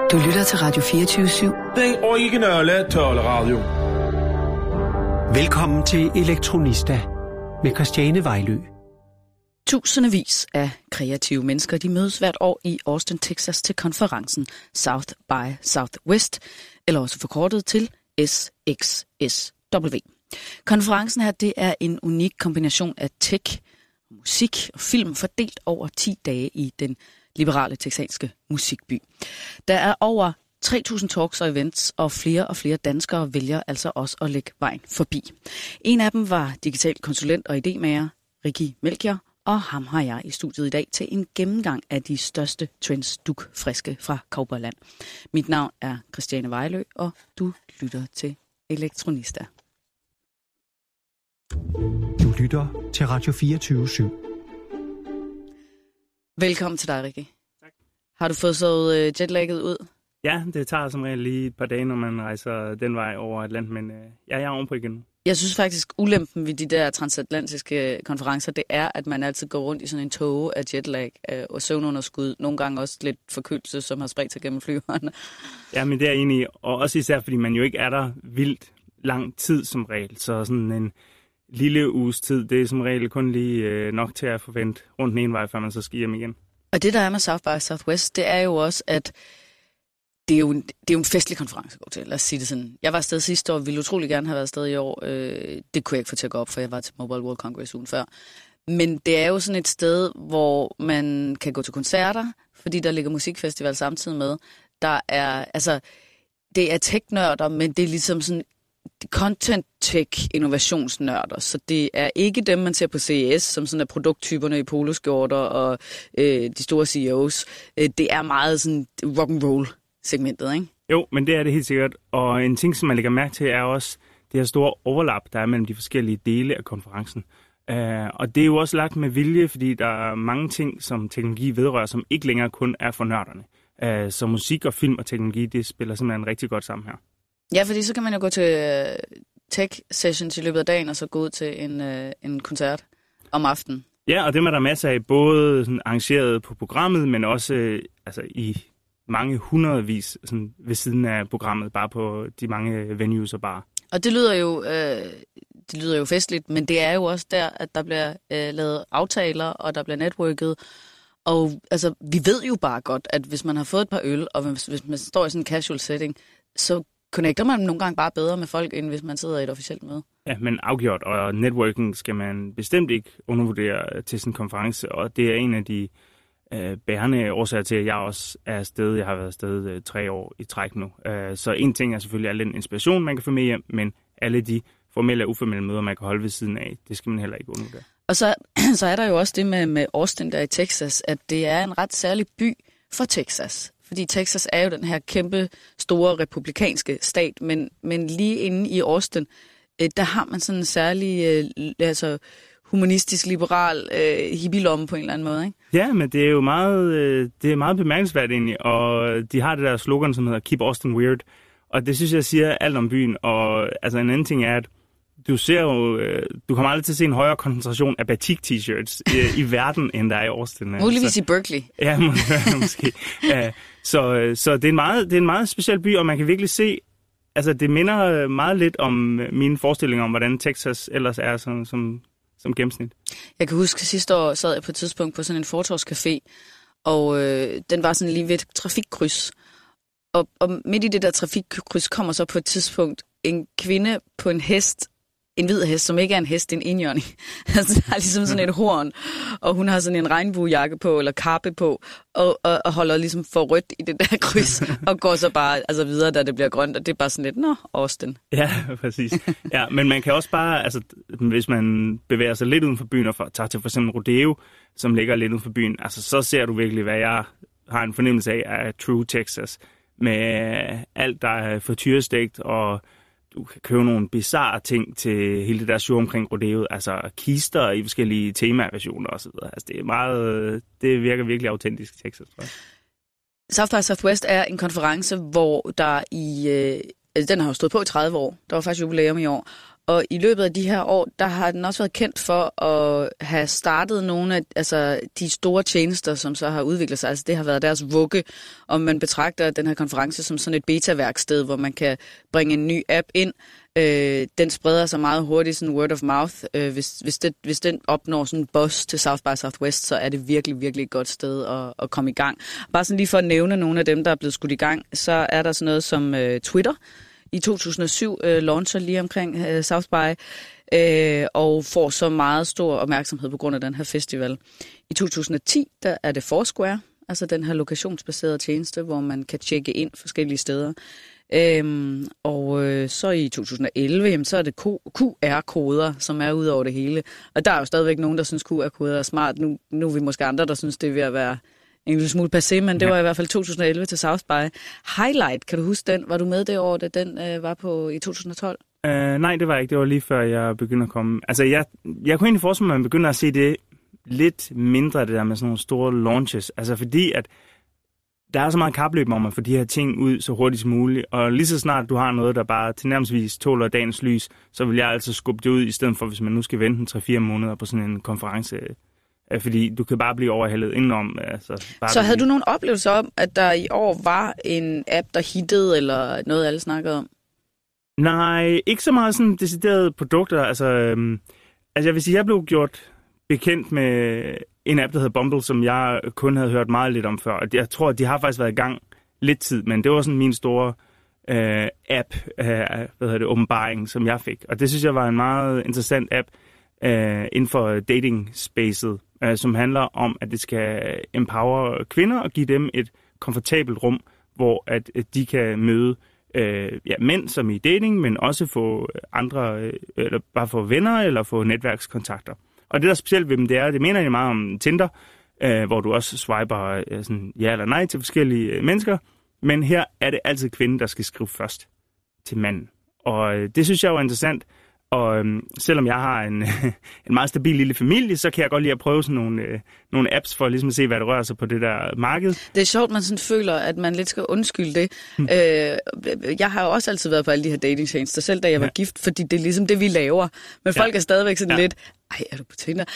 Du lytter til Radio 24/7. Den originale taleradio. Velkommen til Elektronista med Christiane Vejlø. Tusindvis af kreative mennesker, de mødes hvert år i Austin, Texas til konferencen South by Southwest, eller også forkortet til SXSW. Konferencen her, det er en unik kombination af tech, musik og film fordelt over 10 dage i den liberale texanske musikby. Der er over 3.000 talks og events, og flere danskere vælger altså også at lægge vejen forbi. En af dem var digital konsulent og idémager Ricky Melchior, og ham har jeg i studiet i dag til en gennemgang af de største trends dugfriske fra Cowboyland. Mit navn er Christiane Vejlø, og du lytter til Elektronista. Du lytter til Radio 24/7. Velkommen til dig, Ricky. Tak. Har du fået sovet jetlagget ud? Ja, det tager som regel lige et par dage, når man rejser den vej over Atlanten, men jeg er ovenpå igen. Jeg synes faktisk, ulempen ved de der transatlantiske konferencer, det er, at man altid går rundt i sådan en tåge af jetlag og søvnunderskud. Nogle gange også lidt forkølelse, som har spredt sig gennem flyverne. Ja, men det er jeg enig i, og også især, fordi man jo ikke er der vildt lang tid som regel. Så sådan en lille uges tid, det er som regel kun lige nok til at forvente rundt den ene vej, før man så skal hjem igen. Og det, der er med South by Southwest, det er jo også, at det er jo en festlig konference at gå til, lad os sige det sådan. Jeg var afsted sidste år, ville utrolig gerne have været afsted i år. Det kunne jeg ikke få til at gå op, for jeg var til Mobile World Congress ugen før. Men det er jo sådan et sted, hvor man kan gå til koncerter, fordi der ligger musikfestival samtidig med. Der er, altså, det er tech-nørder, men det er ligesom sådan content-tech-innovationsnørder. Så det er ikke dem, man ser på CES, som sådan er produkttyperne i poloskjorter og de store CEOs. Det er meget sådan rock'n'roll segmentet, ikke? Jo, men det er det helt sikkert. Og en ting, som man lægger mærke til, er også det her store overlap, der er mellem de forskellige dele af konferencen. Og det er jo også lagt med vilje, fordi der er mange ting, som teknologi vedrører, som ikke længere kun er for nørderne. Så musik og film og teknologi, det spiller simpelthen rigtig godt sammen her. Ja, fordi så kan man jo gå til tech-sessions i løbet af dagen, og så gå ud til en koncert om aftenen. Ja, og dem er der masser af, både sådan arrangeret på programmet, men også i mange hundredvis sådan ved siden af programmet, bare på de mange venues og barer. Og det lyder jo festligt, men det er jo også der, at der bliver lavet aftaler, og der bliver networket. Og altså, vi ved jo bare godt, at hvis man har fået et par øl, og hvis man står i sådan en casual setting, så connecter man nogle gange bare bedre med folk, end hvis man sidder i et officielt møde. Ja, men afgjort, og networking skal man bestemt ikke undervurdere til sådan en konference, og det er en af de bærende årsager til, at jeg også er afsted. Jeg har været afsted 3 år i træk nu. Så en ting er selvfølgelig al den inspiration, man kan få med hjem, men alle de formelle og uformelle møder, man kan holde ved siden af, det skal man heller ikke undervurdere. Og så er der jo også det med Austin der i Texas, at det er en ret særlig by for Texas. Fordi Texas er jo den her kæmpe store republikanske stat, men lige inde i Austin, der har man sådan en særlig humanistisk, liberal hippie-lomme på en eller anden måde, ikke? Ja, men det er jo meget bemærkelsesværdigt egentlig, og de har det der slogan, som hedder Keep Austin Weird, og det synes jeg siger alt om byen, og altså en anden ting er, at du kommer aldrig til at se en højere koncentration af batik-t-shirts i verden, end der er i Austin. Muligvis i Berkeley. Ja, måske. Så det er en meget speciel by, og man kan virkelig se, altså det minder meget lidt om mine forestillinger om, hvordan Texas ellers er som gennemsnit. Jeg kan huske, sidste år sad jeg på et tidspunkt på sådan en fortovscafé, og den var sådan lige ved et trafikkryds. Og midt i det der trafikkryds kommer så på et tidspunkt en kvinde på en hest, en hvid hest, som ikke er en hest, det er en enhjørning. Altså, der er ligesom sådan et horn, og hun har sådan en regnbuejakke på, eller kappe på, og holder ligesom for rødt i det der kryds, og går så bare videre, da det bliver grønt, og det er bare sådan lidt, Austin. Ja, præcis. Ja, men man kan også bare, hvis man bevæger sig lidt uden for byen, og tager til for eksempel Rodeo, som ligger lidt uden for byen, så ser du virkelig, hvad jeg har en fornemmelse af True Texas, med alt, der er frityrestegt, og du kan købe nogle bizarre ting til hele det der show omkring Rodeo, altså kister i forskellige temaversioner osv. Altså det virker virkelig autentisk i Texas, tror jeg. South by Southwest er en konference, hvor der den har jo stået på i 30 år. Der var faktisk jubilæum i år. Og i løbet af de her år, der har den også været kendt for at have startet nogle af de store tjenester, som så har udviklet sig. Altså det har været deres vugge, om man betragter den her konference som sådan et beta-værksted, hvor man kan bringe en ny app ind. Den spreder sig meget hurtigt, sådan word of mouth. Hvis den opnår sådan en buzz til South by Southwest, så er det virkelig, virkelig et godt sted at komme i gang. Bare sådan lige for at nævne nogle af dem, der er blevet skudt i gang, så er der sådan noget som Twitter. I 2007 launcher lige omkring South by, og får så meget stor opmærksomhed på grund af den her festival. I 2010, der er det Foursquare, altså den her lokationsbaserede tjeneste, hvor man kan tjekke ind forskellige steder. Så i 2011, jamen, så er det QR-koder, som er ud over det hele. Og der er jo stadigvæk nogen, der synes QR-koder er smart. Nu er vi måske andre, der synes, det er ved at være en lille smule passé, men det var i hvert fald 2011 til South by. Highlight, kan du huske den? Var du med det år, da den var på i 2012? Nej, det var ikke. Det var lige før jeg begyndte at komme. Altså, jeg kunne egentlig forestille mig, at man begynder at se det lidt mindre, det der med sådan nogle store launches. Altså, fordi at der er så meget kapløb om at få de her ting ud så hurtigt som muligt. Og lige så snart du har noget, der bare tilnærmelsesvis tåler dagens lys, så vil jeg altså skubbe det ud, i stedet for, hvis man nu skal vente 3-4 måneder på sådan en konference. Fordi du kan bare blive overhældet indenom. Altså, så havde du nogle oplevelser om, at der i år var en app, der hittede, eller noget, alle snakkede om? Nej, ikke så meget sådan deciderede produkter. Altså jeg vil sige, jeg blev gjort bekendt med en app, der hedder Bumble, som jeg kun havde hørt meget lidt om før. Og jeg tror, at de har faktisk været i gang lidt tid, men det var sådan min store app, åbenbaring, som jeg fik. Og det synes jeg var en meget interessant app inden for dating-spacet, som handler om, at det skal empower kvinder og give dem et komfortabelt rum, hvor at de kan møde mænd som i dating, men også få andre, eller bare få venner eller få netværkskontakter. Og det der er specielt ved dem, det mener jeg meget om Tinder, hvor du også swiper sådan ja eller nej til forskellige mennesker. Men her er det altid kvinden, der skal skrive først til manden. Og det synes jeg jo er interessant. Og selvom jeg har en meget stabil lille familie, så kan jeg godt lide at prøve sådan nogle apps for ligesom at se, hvad der rører sig på det der marked. Det er sjovt, man sådan føler, at man lidt skal undskylde det. Jeg har jo også altid været på alle de her datingtjenester, selv da jeg var gift, fordi det er ligesom det, vi laver. Men folk er stadigvæk sådan lidt, er du på Tinder?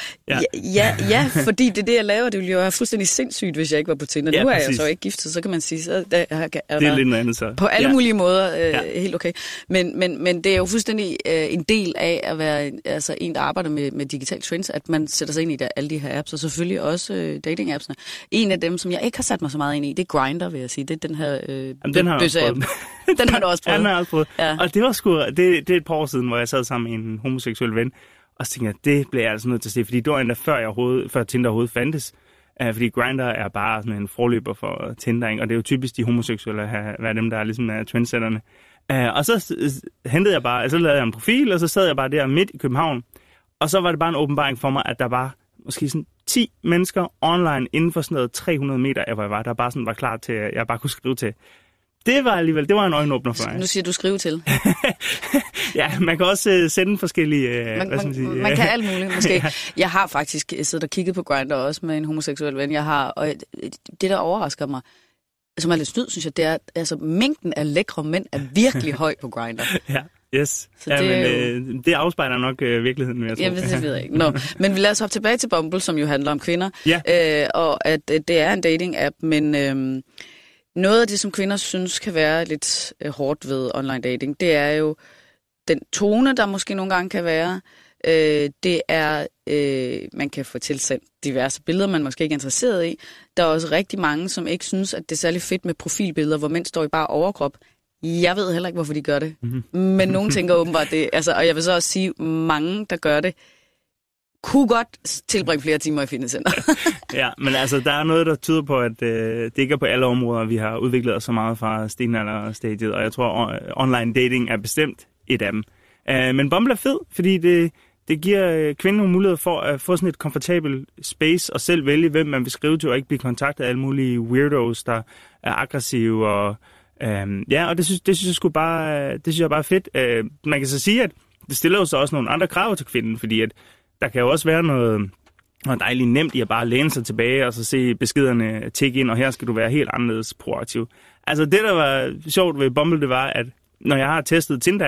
Ja, fordi det er det, jeg laver. Det ville jo være fuldstændig sindssygt, hvis jeg ikke var på Tinder. Nu er jeg så ikke gift, så kan man sige, så det er lidt noget andet så. På alle mulige måder helt okay. Men det er jo fuldstændig en del af at være en, der arbejder med digital trends, at man sætter sig ind i alle de her apps, og selvfølgelig også dating-appsene. En af dem, som jeg ikke har sat mig så meget ind i, det er Grindr, vil jeg sige. Det er den her bøsse-app. Den har du også prøvet. Den har jeg også prøvet. Ja. Og det var det er et par år siden, hvor jeg sad sammen med en homoseksuel ven, og så tænkte jeg, det bliver jeg altså nødt til at se, fordi det var endda før Tinder overhovedet fandtes. Fordi Grindr er bare sådan en forløber for Tinder, ikke? Og det er jo typisk de homoseksuelle at være dem, der ligesom er trendsetterne. Og så hentede jeg bare, så lavede jeg en profil, og så sad jeg bare der midt i København. Og så var det bare en åbenbaring for mig, at der var måske sådan 10 mennesker online inden for sådan noget 300 meter af, hvor jeg var, der bare sådan var klar til, at jeg bare kunne skrive til. Det var en øjenåbner for mig. Nu siger du skrive til. Ja, man kan også sende forskellige... Man kan alt muligt, måske. Jeg har faktisk siddet og kigget på Grindr også med en homoseksuel ven, jeg har, og det, der overrasker mig, som er lidt snyd, synes jeg, det er, altså mængden af lækre mænd er virkelig høj på Grindr. Ja, yes. Så det afspejler nok virkeligheden, jeg tror. Ja, det ved jeg ikke. Men vi lader os hoppe tilbage til Bumble, som jo handler om kvinder, og at det er en dating-app, men... Noget af det, som kvinder synes kan være lidt hårdt ved online dating, det er jo den tone, der måske nogle gange kan være. Det er, man kan få tilsendt diverse billeder, man måske ikke er interesseret i. Der er også rigtig mange, som ikke synes, at det er særlig fedt med profilbilleder, hvor mænd står i bare overkrop. Jeg ved heller ikke, hvorfor de gør det. Men nogen tænker åbenbart det. Altså, og jeg vil så også sige, mange, der gør det, kunne godt tilbringe flere timer i fitnesscenter. Ja, men altså, der er noget, der tyder på, at det ikke er på alle områder, vi har udviklet os så meget fra stenalderstadiet, og jeg tror, online dating er bestemt et af dem. Men Bumble er fed, fordi det giver kvinder nogle muligheder for at få sådan et komfortabelt space og selv vælge, hvem man vil skrive til, og ikke blive kontaktet af alle mulige weirdos, der er aggressive. Og det synes jeg sgu bare, det synes jeg bare er fedt. Man kan så sige, at det stiller jo så også nogle andre krav til kvinden, fordi at der kan jo også være noget dejligt nemt i at bare læne sig tilbage og så se beskederne tikke ind, og her skal du være helt anderledes proaktiv. Altså det, der var sjovt ved Bumble, det var, at når jeg har testet Tinder af,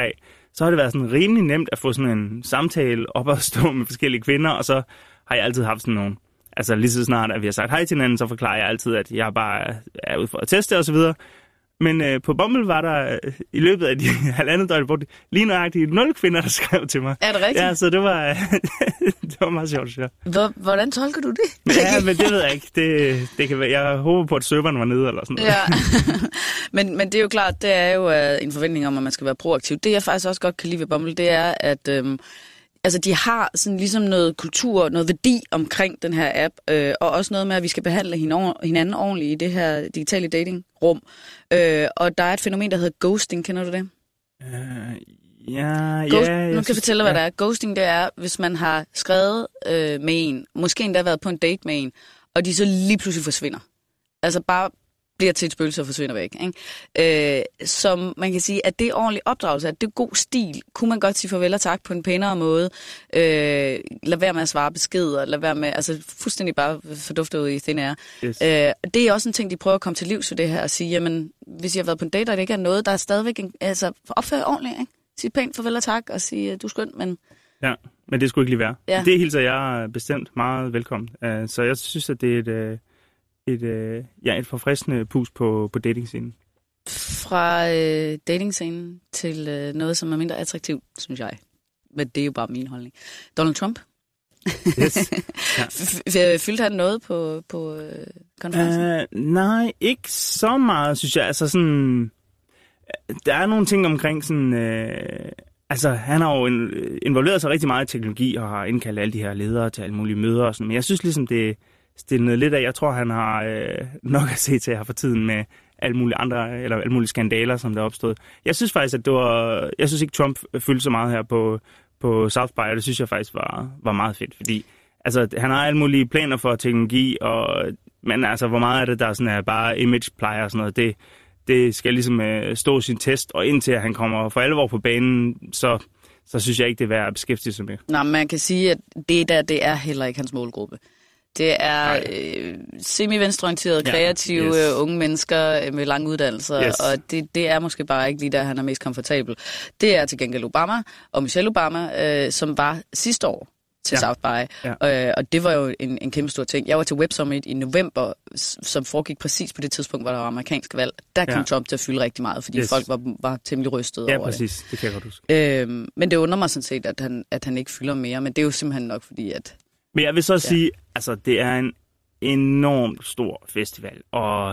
så har det været sådan rimelig nemt at få sådan en samtale op og stå med forskellige kvinder, og så har jeg altid haft sådan nogle, altså lige så snart, at vi har sagt hej til hinanden, så forklarer jeg altid, at jeg bare er ude for at teste og så videre. Men på Bumble var der i løbet af de halvandet døgn lige nøjagtigt 0 kvinder, der skrev til mig. Er det rigtigt? Ja, så det var, det var meget sjovt, ja. Hvordan tolker du det? Ja, men det ved jeg ikke. Det kan være, jeg håber på, at serveren var nede eller sådan noget. Ja. men det er jo klart, det er jo en forventning om, at man skal være proaktiv. Det jeg faktisk også godt kan lide ved Bumble, det er, at altså de har sådan ligesom noget kultur, noget værdi omkring den her app, og også noget med, at vi skal behandle hinanden ordentligt i det her digitale datingrum. Og der er et fænomen, der hedder ghosting. Kender du det? Nu kan jeg fortælle, hvad det er. Ghosting, det er, hvis man har skrevet med en, måske endda været på en date med en, og de så lige pludselig forsvinder. Altså bare bliver til et spøgelse og forsvinder væk. Ikke? Som man kan sige, at det er ordentlig opdragelse, at det er god stil. Kunne man godt sige farvel og tak på en pænere måde. Lad være med at svare beskeder, lad være med, altså fuldstændig bare fordufte ud i thin air. Yes. Det er også en ting, de prøver at komme til livs ved det her, og sige, jamen, hvis jeg har været på en date, og det ikke er noget, der er stadigvæk, altså opfør ordentligt, ikke? Sige pænt farvel og tak, og sige, du er skøn, men... Ja, men det skulle ikke lige være. Ja. Det hilser jeg bestemt meget velkommen. Så jeg synes, at det er et forfriskende pus på datingscenen. Fra datingscenen til noget, som er mindre attraktivt, synes jeg. Men det er jo bare min holdning. Donald Trump. Yes. Ja. Fyldte han noget på konferencen? Nej, ikke så meget, synes jeg. Altså sådan, der er nogle ting omkring sådan... altså, han har jo involveret sig rigtig meget i teknologi og har indkaldt alle de her ledere til alle mulige møder og sådan. Men jeg synes ligesom, det stillet lidt af. Jeg tror, han har nok at se til her for tiden med alle mulige andre, eller alle mulige skandaler, som der er opstået. Jeg synes faktisk, at jeg synes ikke, Trump fyldte så meget her på South By, og det synes jeg faktisk var meget fedt, fordi altså, han har alle mulige planer for teknologi, men altså, hvor meget af det, der sådan er bare image-plejer og sådan noget, det skal ligesom stå sin test, og indtil han kommer for alvor på banen, så synes jeg ikke, det er værd at beskæftige sig med. Nå, man kan sige, at det er heller ikke hans målgruppe. Det er semi-venstreorienterede, kreative unge mennesker med lange uddannelser, og det er måske bare ikke lige der, han er mest komfortabel. Det er til gengæld Obama og Michelle Obama, som var sidste år til South By, og det var jo en kæmpe stor ting. Jeg var til Web Summit i november, som foregik præcis på det tidspunkt, hvor der var amerikansk valg. Der kom Trump til at fylde rigtig meget, fordi folk var temmelig rystede over det. Ja, præcis. Det kan jeg godt huske. Men det undrer mig sådan set, at han ikke fylder mere, men det er jo simpelthen nok fordi, at... Men jeg vil så sige, altså det er en enormt stor festival, og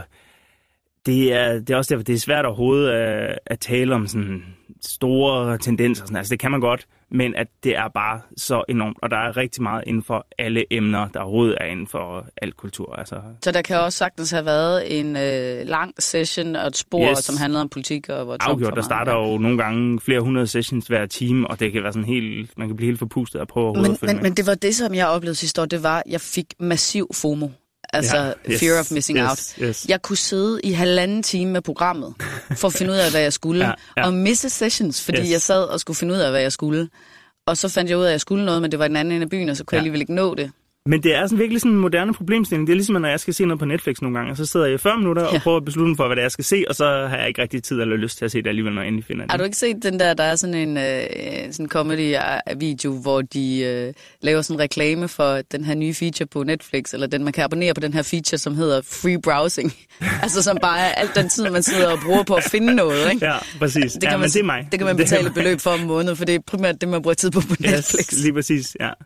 det er også derfor, det er svært overhovedet at tale om sådan store tendenser. Sådan. Altså det kan man godt, men at det er bare så enormt, og der er rigtig meget inden for alle emner, der overhovedet er inden for al kultur. Altså. Så der kan også sagtens have været en lang session og et spor, som handlede om politik og hvor Trump afgjort, der starter jo nogle gange flere hundrede sessions hver time, og det kan være sådan helt, man kan blive helt forpustet at prøve at følge med. Men det var det, som jeg oplevede sidste år, det var, at jeg fik massiv FOMO. Altså fear of missing out. Yes. Jeg kunne sidde i 1,5 time med programmet, for at finde ud af, hvad jeg skulle, og misse sessions, fordi jeg sad og skulle finde ud af, hvad jeg skulle. Og så fandt jeg ud af, at jeg skulle noget, men det var i den anden ende af byen, og så kunne jeg alligevel ikke nå det. Men det er sådan virkelig sådan en moderne problemstilling. Det er ligesom, når jeg skal se noget på Netflix nogle gange, og så sidder jeg i 40 minutter og prøver at beslutte mig for, hvad det er, jeg skal se, og så har jeg ikke rigtig tid eller lyst til at se det alligevel, når jeg endelig finder det. Har du ikke set den der er sådan en comedy-video, hvor de laver sådan en reklame for den her nye feature på Netflix, eller den, man kan abonnere på den her feature, som hedder free browsing. Altså som bare er alt den tid, man sidder og bruger på at finde noget, ikke? Ja, præcis. Det kan men det er mig. Det kan man betale et beløb for om måneden, for det er primært det, man bruger tid på Netflix. Lige præcis, ja.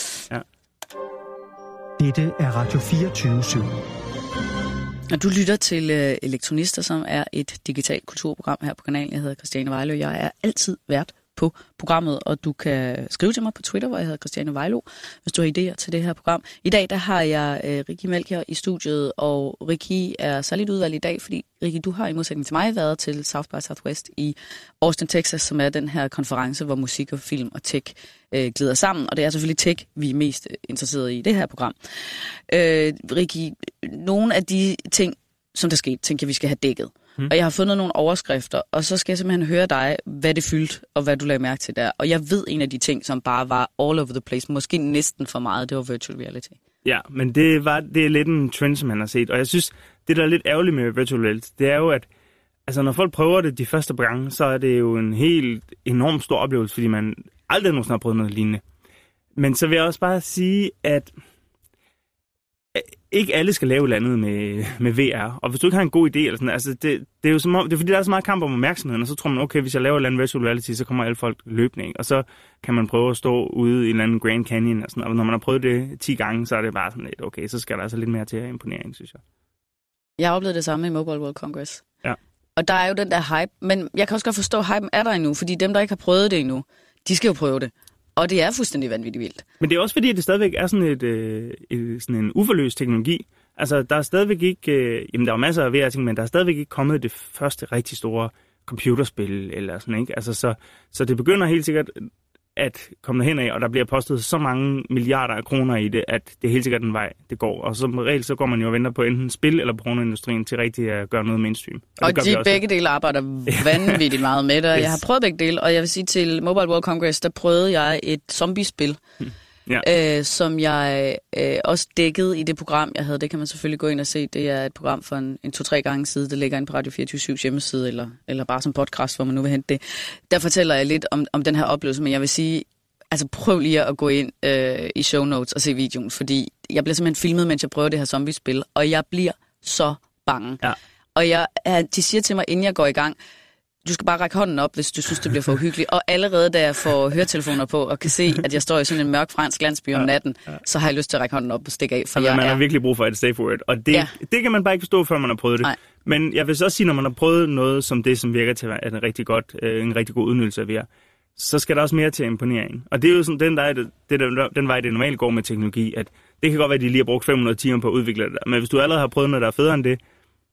Dette er Radio 24/7. Og du lytter til Elektronister, som er et digitalt kulturprogram her på kanalen. Jeg hedder Christiane Vejlø. Jeg er altid vært på programmet, og du kan skrive til mig på Twitter, hvor jeg hedder Christiane Vejlø, hvis du har idéer til det her program. I dag der har jeg Rikke Melchior i studiet, og Rikke er særligt udvalgt i dag, fordi Rikke, du har i modsætning til mig været til South by Southwest i Austin, Texas, som er den her konference, hvor musik og film og tech glider sammen, og det er selvfølgelig tech, vi er mest interesserede i det her program. Rikke, nogle af de ting, som der skete, tænker jeg, vi skal have dækket. Og jeg har fundet nogle overskrifter, og så skal jeg simpelthen høre dig, hvad det fyldte, og hvad du lagde mærke til der. Og jeg ved en af de ting, som bare var all over the place, måske næsten for meget, det var virtual reality. Ja, men det er lidt en trend, som han har set. Og jeg synes, det der er lidt ærgerligt med virtual reality, det er jo, at altså når folk prøver det de første par gange, så er det jo en helt enormt stor oplevelse, fordi man aldrig nogensinde har prøvet noget lignende. Men så vil jeg også bare sige, at ikke alle skal lave et eller andet med VR. Og hvis du ikke har en god idé, eller sådan, altså det er jo som om, det er fordi, der er så meget kamp om opmærksomheden, og så tror man, okay, hvis jeg laver et eller andet virtual reality, så kommer alle folk løbende, ikke? Og så kan man prøve at stå ude i en eller anden Grand Canyon, og sådan, og når man har prøvet det 10 gange, så er det bare sådan lidt, okay, så skal der altså lidt mere til at imponere, synes jeg. Jeg har oplevet det samme i Mobile World Congress. Ja. Og der er jo den der hype, men jeg kan også godt forstå, at hypen er der endnu, fordi dem, der ikke har prøvet det endnu, de skal jo prøve det. Og det er fuldstændig vanvittigt vildt. Men det er også fordi, at det stadigvæk er sådan sådan en uforløst teknologi. Altså, der er stadigvæk ikke... jamen, der er masser af VR-ting, men der er stadigvæk ikke kommet det første rigtig store computerspil, eller sådan, ikke? Altså, så det begynder helt sikkert at komme derhen af, og der bliver postet så mange milliarder af kroner i det, at det er helt sikkert den vej, det går. Og som regel, så går man jo og venter på enten spil eller pornoindustrien til rigtig at gøre noget mainstream. Og de begge dele arbejder vanvittigt meget med det. Yes. Jeg har prøvet begge dele, og jeg vil sige, til Mobile World Congress, der prøvede jeg et zombiespil, som jeg også dækkede i det program, jeg havde. Det kan man selvfølgelig gå ind og se. Det er et program for en 2-3 gange side. Det ligger inde på Radio 24/7's hjemmeside, eller bare som podcast, hvor man nu vil hente det. Der fortæller jeg lidt om den her oplevelse, men jeg vil sige, altså prøv lige at gå ind i show notes og se videoen, fordi jeg bliver simpelthen filmet, mens jeg prøver det her zombiespil, og jeg bliver så bange. Ja. Og de siger til mig, inden jeg går i gang, du skal bare række hånden op, hvis du synes, det bliver for uhyggeligt. Og allerede da jeg får høretelefoner på og kan se, at jeg står i sådan en mørk fransk landsby om natten, så har jeg lyst til at række hånden op og stikke af. For man har virkelig brug for et safe word. Og det kan man bare ikke forstå, før man har prøvet det. Nej. Men jeg vil så også sige, når man har prøvet noget som det, som virker til at være en rigtig god udnyttelse af VR, så skal der også mere til imponering. Og det er jo sådan, den vej, det normalt går med teknologi, at det kan godt være, at de lige har brugt 500 timer på at udvikle det. Men hvis du allerede har prøvet noget, der er federe end det,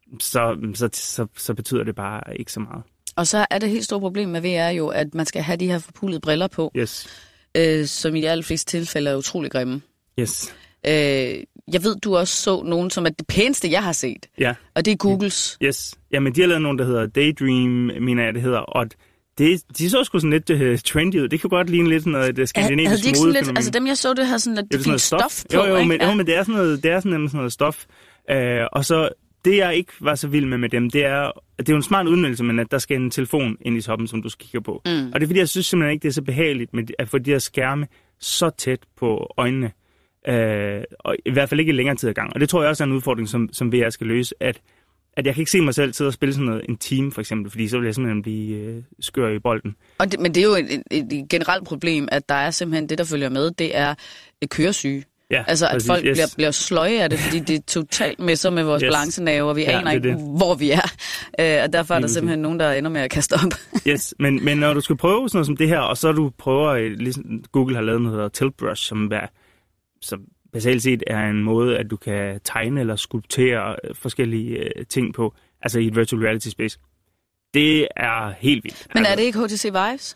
så betyder det bare ikke så meget. Og så er det helt store problem med VR jo, at man skal have de her forpulede briller på, som i de allerfleste tilfælde er utrolig grimme. Yes. Jeg ved, du også så nogen, som er det pæneste, jeg har set. Ja. Og det er Googles. Yes. Jamen, de har lavet nogen, der hedder Daydream, mener jeg, det hedder. Og de så sgu sådan lidt trendy ud. Det kan godt ligne lidt sådan noget skandinavisk modefænomen. Altså dem, jeg så, det havde sådan lidt fint stof på. Jo, men det er sådan noget stof. Og så... Det, jeg ikke var så vild med dem, det er jo en smart udnyttelse, men at der skal en telefon ind i toppen, som du skal kigge på. Og det er fordi, jeg synes simpelthen ikke, det er så behageligt med at få de her skærme så tæt på øjnene. Og i hvert fald ikke i længere tid ad gang. Og det tror jeg også er en udfordring, som VR skal løse, at jeg kan ikke se mig selv sidde og spille sådan noget en time, for eksempel, fordi så vil jeg simpelthen blive skør i bolden. Men det er jo et generelt problem, at der er simpelthen det, der følger med, det er køresyge. Ja, altså, at folk bliver sløje af det, fordi det er totalt messer med vores balancenave, og vi aner ikke, hvor vi er. Og derfor er der simpelthen nogen, der ender med at kaste op. Yes, men når du skal prøve sådan noget som det her, og så du prøver, ligesom Google har lavet noget, der hedder Tilt Brush, som basalt set er en måde, at du kan tegne eller skulptere forskellige ting på, altså i et virtual reality space. Det er helt vildt. Men er det ikke HTC Vives?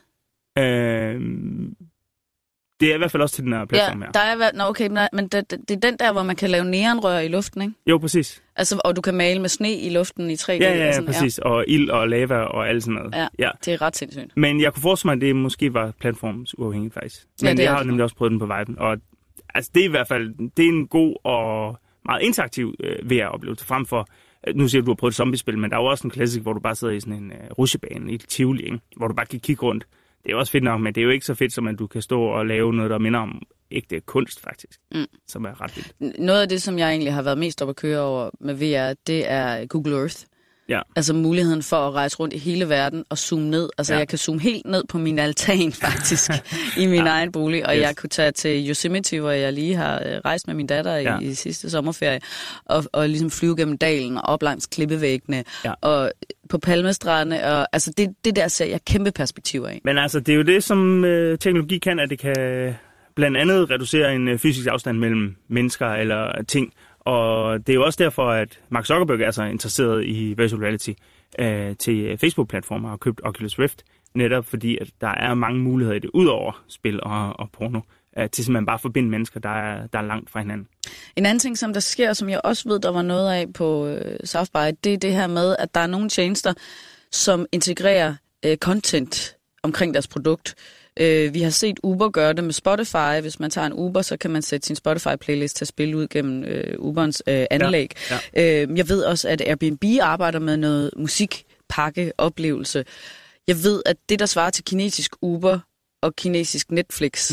Det er i hvert fald også til den her platform her. Der er, men det er den der, hvor man kan lave neonrør i luften, ikke? Jo, præcis. Altså, og du kan male med sne i luften i 3D. Ja, præcis. Ja. Og ild og lava og alt sådan noget. Ja, det er ret sindssygt. Men jeg kunne forestille mig, at det måske var platformsuafhængigt faktisk. Men jeg har nemlig også prøvet den på Viven. Og altså, det er i hvert fald det er en god og meget interaktiv VR-oplevelse frem for... Nu siger du har prøvet et zombiespil, men der er jo også en klassik, hvor du bare sidder i sådan en rutsjebane i et tivoli, ikke? Hvor du bare kan kigge rundt. Det er også fedt nok, men det er jo ikke så fedt, som at du kan stå og lave noget, der minder om ægte kunst, faktisk. Som er ret vildt. Noget af det, som jeg egentlig har været mest op at køre over med VR, det er Google Earth. Ja. Altså muligheden for at rejse rundt i hele verden og zoome ned. Altså jeg kan zoome helt ned på min altan, faktisk, i min egen bolig. Og jeg kunne tage til Yosemite, hvor jeg lige har rejst med min datter i sidste sommerferie, og ligesom flyve gennem dalen og op langs klippevæggene, og på palmestrande. Og, altså det der ser jeg kæmpe perspektiver i. Men altså, det er jo det, som teknologi kan, at det kan blandt andet reducere en fysisk afstand mellem mennesker eller ting. Og det er jo også derfor, at Mark Zuckerberg er så interesseret i virtual reality til Facebook-platformer og har købt Oculus Rift, netop fordi, at der er mange muligheder i det, udover spil og porno, til simpelthen bare at forbinde mennesker, der er langt fra hinanden. En anden ting, som der sker, som jeg også ved, der var noget af på South by, det er det her med, at der er nogle tjenester, som integrerer content omkring deres produkt. Vi har set Uber gøre det med Spotify. Hvis man tager en Uber, så kan man sætte sin Spotify-playlist til at spille ud gennem Uberens anlæg. Ja. Jeg ved også, at Airbnb arbejder med noget musik pakkeoplevelse. Jeg ved, at det, der svarer til kinesisk Uber og kinesisk Netflix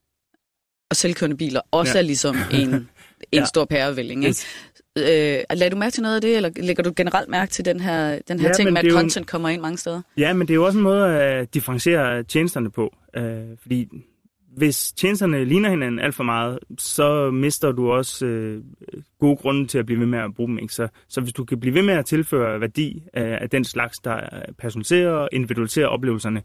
og selvkørende biler, også er ligesom en stor pærevælling. Yes. Lad du mærke til noget af det, eller lægger du generelt mærke til den her ting med, at content kommer ind mange steder? Ja, men det er jo også en måde at differentiere tjenesterne på. Fordi hvis tjenesterne ligner hinanden alt for meget, så mister du også gode grunde til at blive ved med at bruge dem. Ikke? Så hvis du kan blive ved med at tilføre værdi af den slags, der personaliserer og individualiserer oplevelserne,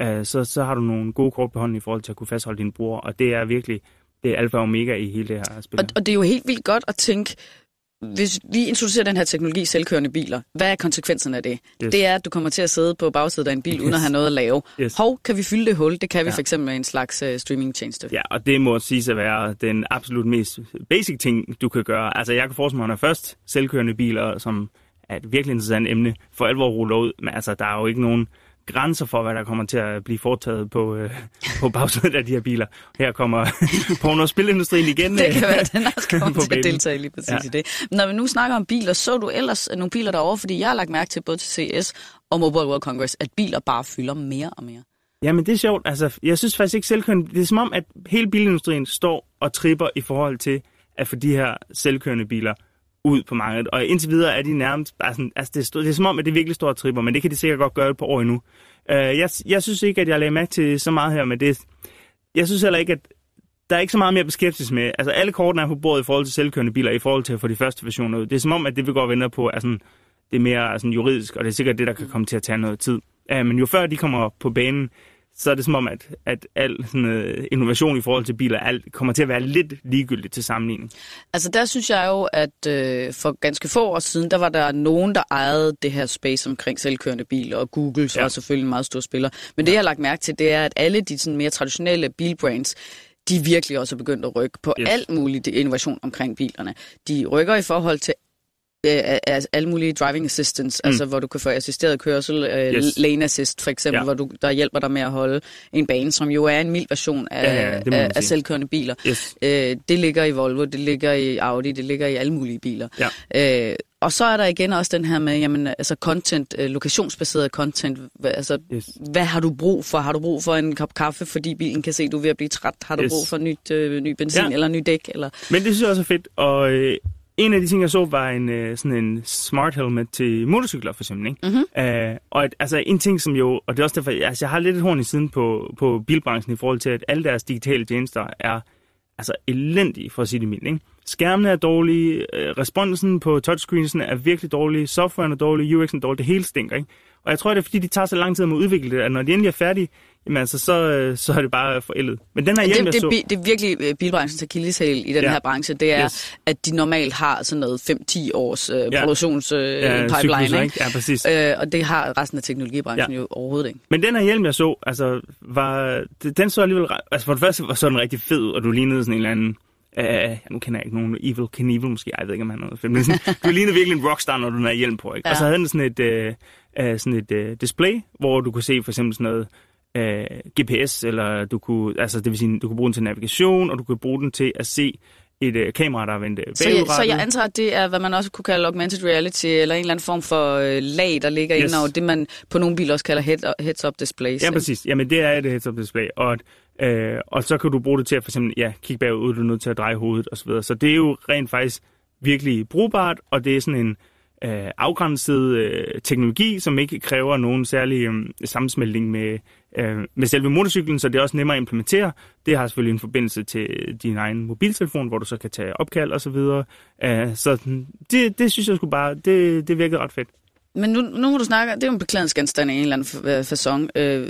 så har du nogle gode kort på hånden i forhold til at kunne fastholde dine brugere. Og det er virkelig alfa og omega i hele det her spil. Og det er jo helt vildt godt at tænke, hvis vi introducerer den her teknologi, selvkørende biler, hvad er konsekvenserne af det? Yes. Det er, at du kommer til at sidde på bagsædet af en bil, uden at have noget at lave. Yes. Kan vi fylde det hul? Det kan vi for eksempel med en slags streamingtjeneste. Ja, og det må siges at være den absolut mest basic ting, du kan gøre. Altså, jeg kan forestille mig, når først selvkørende biler, som er et virkelig interessant emne, for alvor ruller ud, men altså, der er jo ikke nogen grænser for, hvad der kommer til at blive foretaget på bagsædet af de her biler. Her kommer porno- og spilindustrien igen. Det kan være, at den også kommer til at deltage lige præcis i det. Når vi nu snakker om biler, så du ellers nogle biler derovre, fordi jeg har lagt mærke til både til CES og Mobile World Congress, at biler bare fylder mere og mere. Jamen det er sjovt. Altså, jeg synes faktisk ikke selvkørende. Det er som om, at hele bilindustrien står og tripper i forhold til at få de her selvkørende biler ud på markedet. Og indtil videre er de nærmest bare sådan, altså det er som om, at det virkelig står og tripper, men det kan de sikkert godt gøre på år endnu. Jeg synes ikke, at jeg lagde mærke til så meget her med det. Jeg synes heller ikke, at der er ikke så meget mere beskæftigelse med. Altså alle kortene er på bordet i forhold til selvkørende biler, i forhold til at få de første versioner ud. Det er som om, at det vi går og venter på, er sådan, det er mere sådan juridisk, og det er sikkert det, der kan komme til at tage noget tid. Men jo før de kommer på banen, så er det som om, at al sådan, innovation i forhold til biler alt kommer til at være lidt ligegyldigt til sammenligning. Altså der synes jeg jo, at for ganske få år siden, der var der nogen, der ejede det her space omkring selvkørende biler, og Google så er selvfølgelig en meget stor spiller. Men det, jeg har lagt mærke til, det er, at alle de sådan, mere traditionelle bilbrands, de virkelig også er begyndt at rykke på alt muligt innovation omkring bilerne. De rykker i forhold til alle mulige driving assistance, altså hvor du kan få assisteret kørsel, lane assist for eksempel, hvor der hjælper dig med at holde en bane, som jo er en mild version af selvkørende biler. Yes. Det ligger i Volvo, det ligger i Audi, det ligger i alle mulige biler. Ja. Og så er der igen også den her med, jamen, altså content, lokationsbaseret content. Altså, hvad har du brug for? Har du brug for en kop kaffe, fordi bilen kan se, at du er ved at blive træt? Har du brug for ny benzin eller ny dæk? Eller? Men det synes jeg også er fedt, og en af de ting, jeg så, var sådan en smart helmet til motorcykler, for eksempel. Ikke? Mm-hmm. Og altså en ting, som jo, og det er også derfor, jeg har lidt et horn i siden på bilbranchen i forhold til, at alle deres digitale tjenester er altså elendige, for at sige det mildt. Ikke? Skærmene er dårlige, responsen på touchscreensen er virkelig dårlig, softwaren er dårlig, UX'en er dårlig, det hele stinker. Ikke? Og jeg tror, det er fordi, de tager så lang tid med at udvikle det, at når de endelig er færdige, jamen altså, så er det bare forældet. Men den her hjelm, det er virkelig bilbranchens akilleshæl i den her branche, det er, at de normalt har sådan noget 5-10 års produktionspipeline. Ikke? Ja, præcis. Og det har resten af teknologibranchen jo overhovedet ikke. Men den her hjelm, jeg så, altså, den så alligevel, altså for det første var sådan rigtig fed ud, og du lignede sådan en eller anden, nu kender jeg ikke nogen, Evel Knievel måske, jeg ved ikke, om han har noget film, men du lignede virkelig en rockstar, når du havde hjelm på, ikke? Ja. Og så havde den sådan et display, hvor du kunne se for eksempel sådan noget GPS, eller du kunne, altså det vil sige, du kunne bruge den til navigation, og du kunne bruge den til at se et kamera, der er vendt bagudrettet. Så jeg antager, at det er, hvad man også kunne kalde augmented reality, eller en eller anden form for lag, der ligger inde over det, man på nogle biler også kalder heads-up displays. Ja, præcis. Jamen, det er et heads-up display, og så kan du bruge det til at for eksempel, kigge bagud, du er nødt til at dreje hovedet osv. Så det er jo rent faktisk virkelig brugbart, og det er sådan en afgrænset teknologi, som ikke kræver nogen særlig sammensmeltning med selve motorcyklen, så det er også nemmere at implementere. Det har selvfølgelig en forbindelse til din egen mobiltelefon, hvor du så kan tage opkald og så videre. Så det synes jeg sgu bare, det virkede ret fedt. Men nu hvor du snakker, det er jo en beklædningsgenstand i en eller anden facon.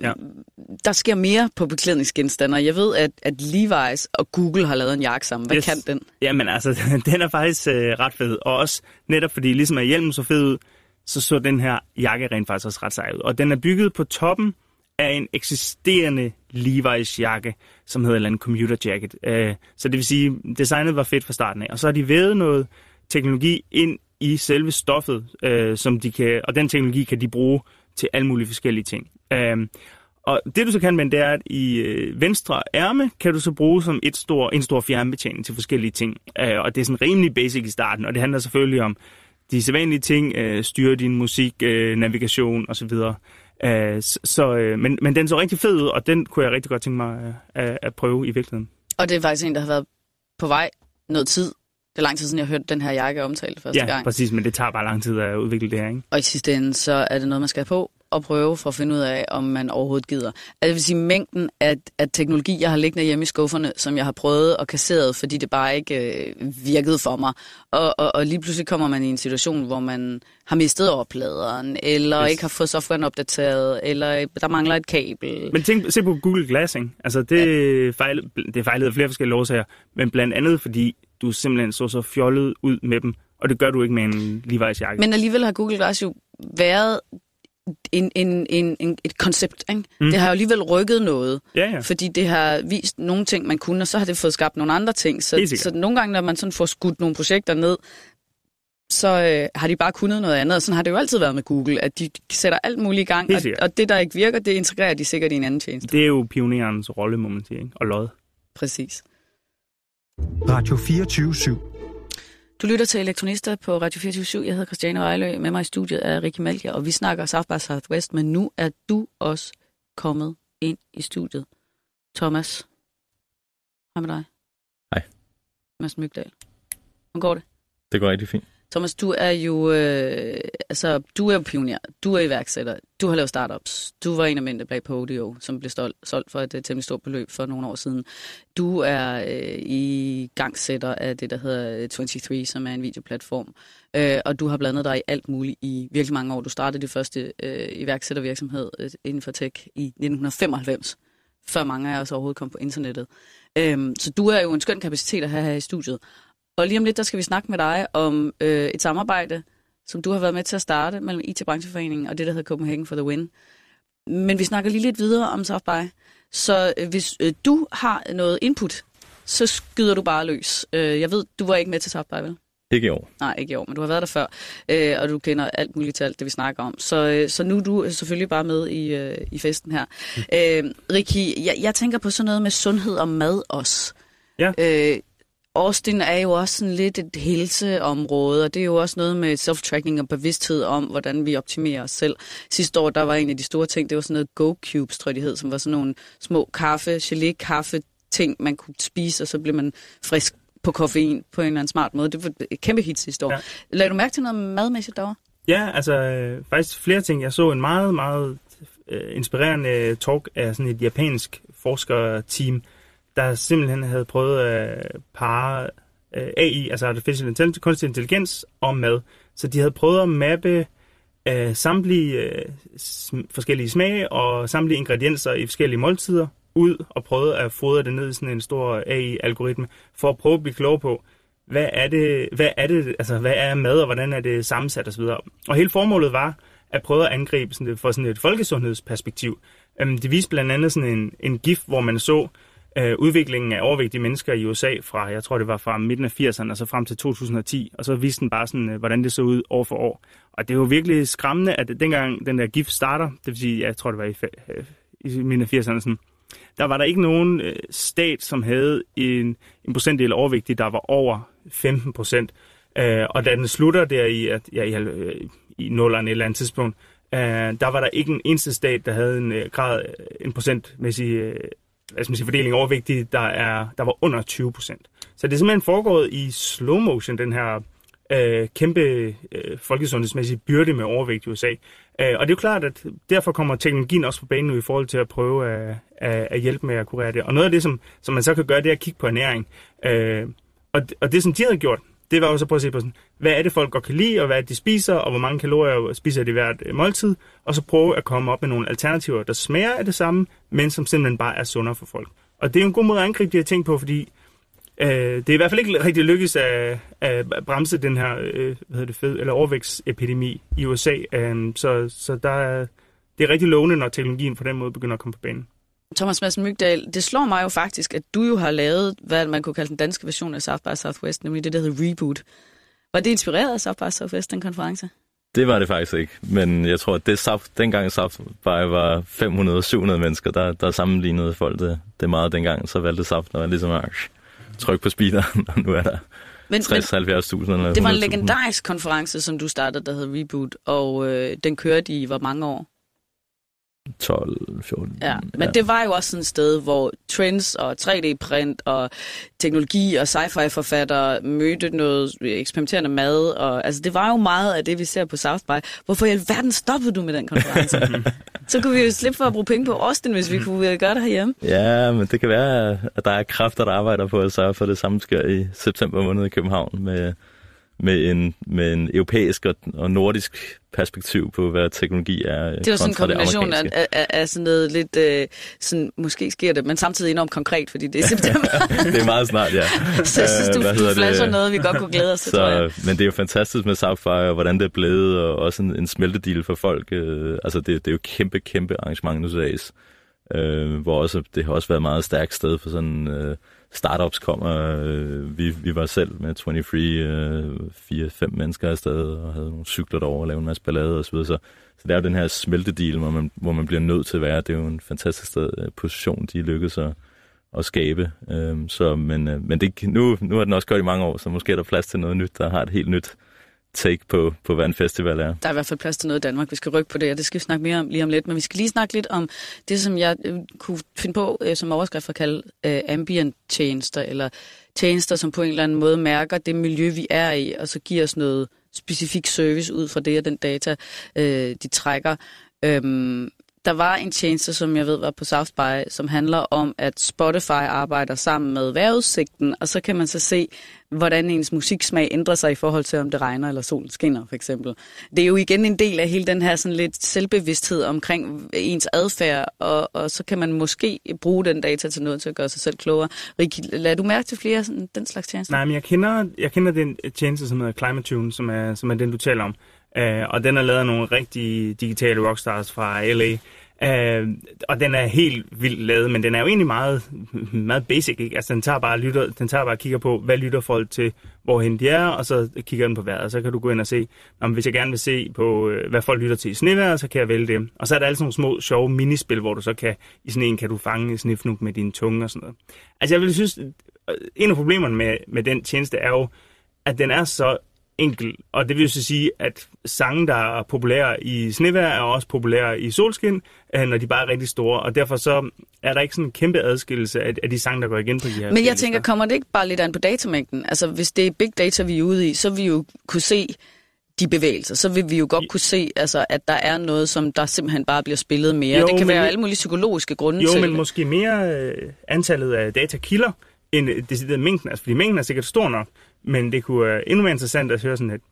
Der sker mere på beklædningsgenstander. Jeg ved, at Levi's og Google har lavet en jakke sammen. Hvad kan den? Jamen altså, den er faktisk ret fed. Og også netop fordi, ligesom at hjelmen så fed ud, så den her jakke rent faktisk også ret sej ud. Og den er bygget på toppen af en eksisterende Levi's jakke, som hedder en eller anden commuter jacket. Så det vil sige, designet var fedt fra starten af. Og så har de vævet noget teknologi ind i selve stoffet, som de kan, og den teknologi kan de bruge til alle mulige forskellige ting. Og det du så kan med det er, at i venstre ærme kan du så bruge som en stor fjernbetjening til forskellige ting. Og det er sådan rimelig basic i starten, og det handler selvfølgelig om de sædvanlige ting, styre din musik, navigation osv. Men den så rigtig fed ud, og den kunne jeg rigtig godt tænke mig at prøve i virkeligheden. Og det er faktisk en, der har været på vej noget tid. Det er lang tid siden, jeg hørte den her jakke omtalt første gang. Ja, præcis, men det tager bare lang tid at udvikle det her, ikke? Og i sidste ende, så er det noget, man skal have på og prøve for at finde ud af, om man overhovedet gider. Altså, det vil sige, mængden af teknologi, jeg har liggende hjemme i skufferne, som jeg har prøvet og kasseret, fordi det bare ikke virkede for mig. Og lige pludselig kommer man i en situation, hvor man har mistet overpladeren, eller ikke har fået softwaren opdateret, eller der mangler et kabel. Men se på Google Glass, ikke? Altså, det fejlede af flere forskellige årsager, men blandt andet fordi du simpelthen så fjollet ud med dem, og det gør du ikke med en Levi's jakke. Men alligevel har Google Glass jo været et koncept, ikke? Det har jo alligevel rykket noget, fordi det har vist nogle ting, man kunne, og så har det fået skabt nogle andre ting. Så nogle gange, når man sådan får skudt nogle projekter ned, så har de bare kunnet noget andet, og sådan har det jo altid været med Google, at de sætter alt muligt i gang, og det, der ikke virker, det integrerer de sikkert i en anden tjeneste. Det er jo pionerens rolle, må man sige, ikke? Og lod. Præcis. Radio 24/7. Du lytter til Elektronista på Radio 24/7. Jeg hedder Christiane Vejlø. Med mig i studiet er Rikke Malkia, og vi snakker South by Southwest, men nu er du også kommet ind i studiet. Thomas, hej med dig. Hej. Thomas Mygdal. Hvordan går det? Det går rigtig fint. Thomas, du er jo du er jo pioner, du er iværksætter, du har lavet startups, du var en af mændene bag Podio, som blev solgt for et temmelig stort beløb for nogle år siden. Du er i gangsætter af det, der hedder 23, som er en videoplatform, og du har blandet dig i alt muligt i virkelig mange år. Du startede det første iværksættervirksomhed inden for tech i 1995, før mange af os overhovedet kom på internettet. Så du er jo en skøn kapacitet at have her i studiet. Og lige om lidt, der skal vi snakke med dig om et samarbejde, som du har været med til at starte mellem IT-brancheforeningen og det, der hedder Copenhagen for the Win. Men vi snakker lige lidt videre om South by. Så hvis du har noget input, så skyder du bare løs. Jeg ved, du var ikke med til South by, vel? Ikke i år. Nej, ikke i år, men du har været der før, og du kender alt muligt til alt det, vi snakker om. Så nu er du selvfølgelig bare med i festen her. Ricky, jeg tænker på sådan noget med sundhed og mad også. Ja. Austin er jo også sådan lidt et helseområde, og det er jo også noget med self-tracking og bevidsthed om, hvordan vi optimerer os selv. Sidste år, der var en af de store ting, det var sådan noget Go-Cubes, tror jeg, de hed, som var sådan nogle små gelé-kaffe-ting, man kunne spise, og så blev man frisk på koffein på en eller anden smart måde. Det var et kæmpe hit sidste år. Ja. Lagde du mærke til noget madmæssigt derovre? Ja, altså faktisk flere ting. Jeg så en meget, meget inspirerende talk af sådan et japansk forskerteam, der simpelthen havde prøvet at parre AI, altså Artificial Intelligence, kunstig intelligens, og mad. Så de havde prøvet at mappe samtlige forskellige smage og samtlige ingredienser i forskellige måltider ud, og prøvet at fodre det ned i sådan en stor AI-algoritme, for at prøve at blive klog på, hvad er mad, og hvordan er det sammensat osv. Og hele formålet var at prøve at angribe sådan for sådan et folkesundhedsperspektiv. Det viste blandt andet sådan en gif, hvor man så udviklingen af overvægtige mennesker i USA fra, jeg tror det var fra midten af 80'erne og så frem til 2010, og så viste den bare sådan, hvordan det så ud år for år. Og det er jo virkelig skræmmende, at dengang den der GIF starter, det vil sige, jeg tror det var i midten af 80'erne, sådan, der var der ikke nogen stat, som havde en procentdel overvægtige, der var over 15%. Og da den slutter der i 0'erne et eller andet tidspunkt, der var der ikke en eneste stat, der havde en procentmæssig fordeling overvægtige, der var under 20%. Så det er simpelthen foregået i slow motion, den her kæmpe folkesundhedsmæssige byrde med overvægt i USA. Og det er jo klart, at derfor kommer teknologien også på banen nu i forhold til at prøve at hjælpe med at kurere det. Og noget af det, som man så kan gøre, det er at kigge på ernæring. Og det, som de havde gjort, det var jo så prøve at se på sådan, hvad er det, folk godt kan lide, og hvad de spiser, og hvor mange kalorier spiser de hvert måltid, og så prøve at komme op med nogle alternativer, der smager af det samme, men som simpelthen bare er sundere for folk. Og det er jo en god måde at angribe de her ting på, fordi det er i hvert fald ikke rigtig lykkes at bremse den her overvægtsepidemi i USA. Så det er rigtig lovende, når teknologien på den måde begynder at komme på banen. Thomas Madsen Mygdal, det slår mig jo faktisk, at du jo har lavet, hvad man kunne kalde den danske version af South by Southwest, nemlig det, der hedder Reboot. Var det inspireret af South by Southwest, den konference? Det var det faktisk ikke, men jeg tror, at dengang South by var 500-700 mennesker, der sammenlignede folk det meget dengang, så valgte South, der var ligesom at trykke på speederen, og nu er der 60-70.000. Det var en legendarisk konference, som du startede, der hed Reboot, og den kørte i hvor mange år? 12-14. Ja, men det var jo også sådan et sted, hvor trends og 3D-print og teknologi og sci-fi-forfattere mødte noget eksperimenterende mad. Og, altså, det var jo meget af det, vi ser på South by. Hvorfor i alverden stoppede du med den konference? Så kunne vi jo slippe for at bruge penge på Austin, hvis vi kunne gøre det herhjemme. Ja, men det kan være, at der er kræfter, der arbejder på at sørge for, det samme sker i september måned i København med en europæisk og nordisk perspektiv på, hvad teknologi er. Det er jo sådan en kombination af sådan noget lidt, sådan, måske sker det, men samtidig enormt konkret, fordi det er september. Det er meget snart, ja. Så jeg synes, du flasher noget, vi godt kunne glæde os til, tror jeg. Men det er jo fantastisk med South by, og hvordan det er blevet, og også en smeltedeal for folk. Altså, det er jo kæmpe arrangement nu til dags, hvor også, det har også været et meget stærkt sted for sådan... startups kommer. Vi var selv med 23, 4-5 mennesker afsted og havde nogle cykler derovre og lavede en masse ballade og så videre. Så det er jo den her smeltedeal, hvor man bliver nødt til at være. Det er jo en fantastisk position, de lykkedes at skabe. Men det, nu har den også gjort i mange år, så måske er der plads til noget nyt, der har et helt nyt take på, hvad en festival er. Der er i hvert fald plads til noget i Danmark. Vi skal rykke på det, og det skal vi snakke mere om lige om lidt. Men vi skal lige snakke lidt om det, som jeg kunne finde på som overskrift at kalde ambient tjenester, eller tjenester, som på en eller anden måde mærker det miljø, vi er i, og så giver os noget specifik service ud fra det og den data, de trækker. Der var en tjeneste, som jeg ved var på South by, som handler om, at Spotify arbejder sammen med vejrudsigten, og så kan man så se, hvordan ens musiksmag ændrer sig i forhold til, om det regner eller solen skinner, for eksempel. Det er jo igen en del af hele den her sådan lidt selvbevidsthed omkring ens adfærd, og så kan man måske bruge den data til noget til at gøre sig selv klogere. Rikke, lader du mærke til flere sådan, den slags tjenester? Nej, men jeg kender den tjeneste, som hedder Climatune, som er den, du taler om. Og den er lavet af nogle rigtige digitale rockstars fra LA. Og den er helt vildt lavet, men den er jo egentlig meget basic, ikke? Altså den tager bare og kigger på, hvad lytter folk til, hvorhen de er, og så kigger den på vejret, og så kan du gå ind og se, hvis jeg gerne vil se på, hvad folk lytter til i snevejr, så kan jeg vælge det. Og så er der altså nogle små sjove minispil, hvor du så kan, i sådan en kan du fange snifnuk med dine tunge og sådan noget. Altså jeg vil synes, en af problemerne med den tjeneste er jo, at den er så enkel, og det vil så sige, at sange, der er populære i snevejr, er også populære i solskin, når de bare er rigtig store, og derfor så er der ikke sådan en kæmpe adskillelse af de sange, der går igen på de her. Men jeg tænker, kommer det ikke bare lidt an på datamængden? Altså, hvis det er big data, vi er ude i, så vil vi jo kunne se de bevægelser, så vil vi jo godt kunne se, altså, at der er noget, som der simpelthen bare bliver spillet mere. Jo, det kan være alle mulige psykologiske grunde til. Jo, men måske mere antallet af datakilder, end decideret mængden, altså fordi mængden er sikkert stor nok, men det kunne være endnu mere interessant at høre sådan et,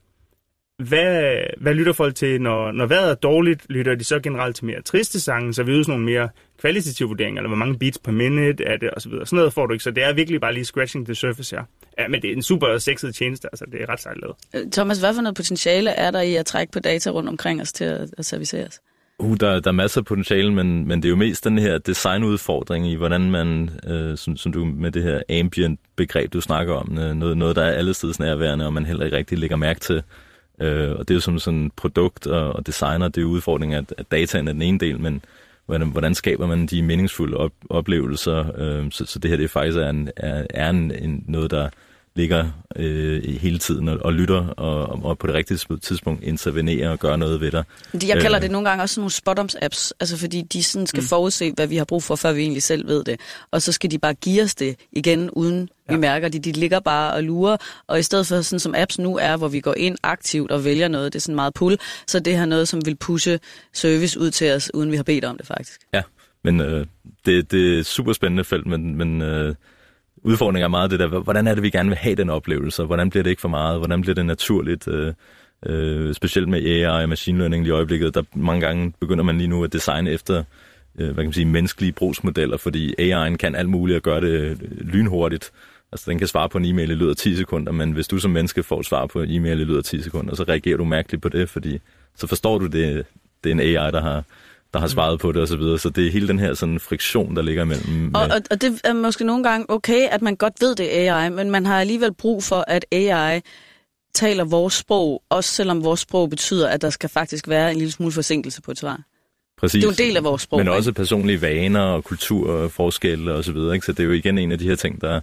hvad lytter folk til, når vejret er dårligt, lytter de så generelt til mere triste sange, så vi ude sådan nogle mere kvalitative vurderinger, eller hvor mange beats per minute er det, og så videre. Sådan noget får du ikke, så det er virkelig bare lige scratching the surface her. Ja, men det er en super sexet tjeneste, altså det er ret sejt lavet. Thomas, hvad for noget potentiale er der i at trække på data rundt omkring os til at servicere os? Der er masser af potentiale, men det er jo mest den her designudfordring i, hvordan man, som du med det her ambient-begreb, du snakker om, noget der er allesteds nærværende, og man heller ikke rigtig lægger mærke til. Og det er jo som sådan produkt og designer, det er jo udfordringen, at dataen er den ene del, men hvordan skaber man de meningsfulde oplevelser, så det her det faktisk er noget, der ligger hele tiden og lytter og på det rigtige tidspunkt intervenerer og gør noget ved dig. Jeg kalder det nogle gange også nogle spot-ons-apps, altså fordi de sådan skal forudse, hvad vi har brug for, før vi egentlig selv ved det. Og så skal de bare give os det igen, uden vi mærker det. De ligger bare og lurer, og i stedet for sådan som apps nu er, hvor vi går ind aktivt og vælger noget, det er sådan meget pull, så det her noget, som vil pushe service ud til os, uden vi har bedt om det faktisk. Ja, men det er et super spændende felt, men udfordringen er meget det der, hvordan er det, vi gerne vil have den oplevelse, hvordan bliver det ikke for meget, hvordan bliver det naturligt, specielt med AI og machine learning i øjeblikket, der mange gange begynder man lige nu at designe efter, hvad kan man sige, menneskelige brugsmodeller, fordi AI'en kan alt muligt at gøre det lynhurtigt. Altså den kan svare på en e-mail i løbet af 10 sekunder, men hvis du som menneske får svar på en e-mail i løbet af 10 sekunder, så reagerer du mærkeligt på det, fordi så forstår du det er en AI, der har svaret på det og så videre. Så det er hele den her sådan friktion, der ligger imellem. Og det er måske nogle gange okay, at man godt ved det er AI, men man har alligevel brug for, at AI taler vores sprog, også selvom vores sprog betyder, at der skal faktisk være en lille smule forsinkelse på et svar. Præcis. Det er jo en del af vores sprog. Men også personlige vaner og kulturforskelle og så videre. Ikke? Så det er jo igen en af de her ting, der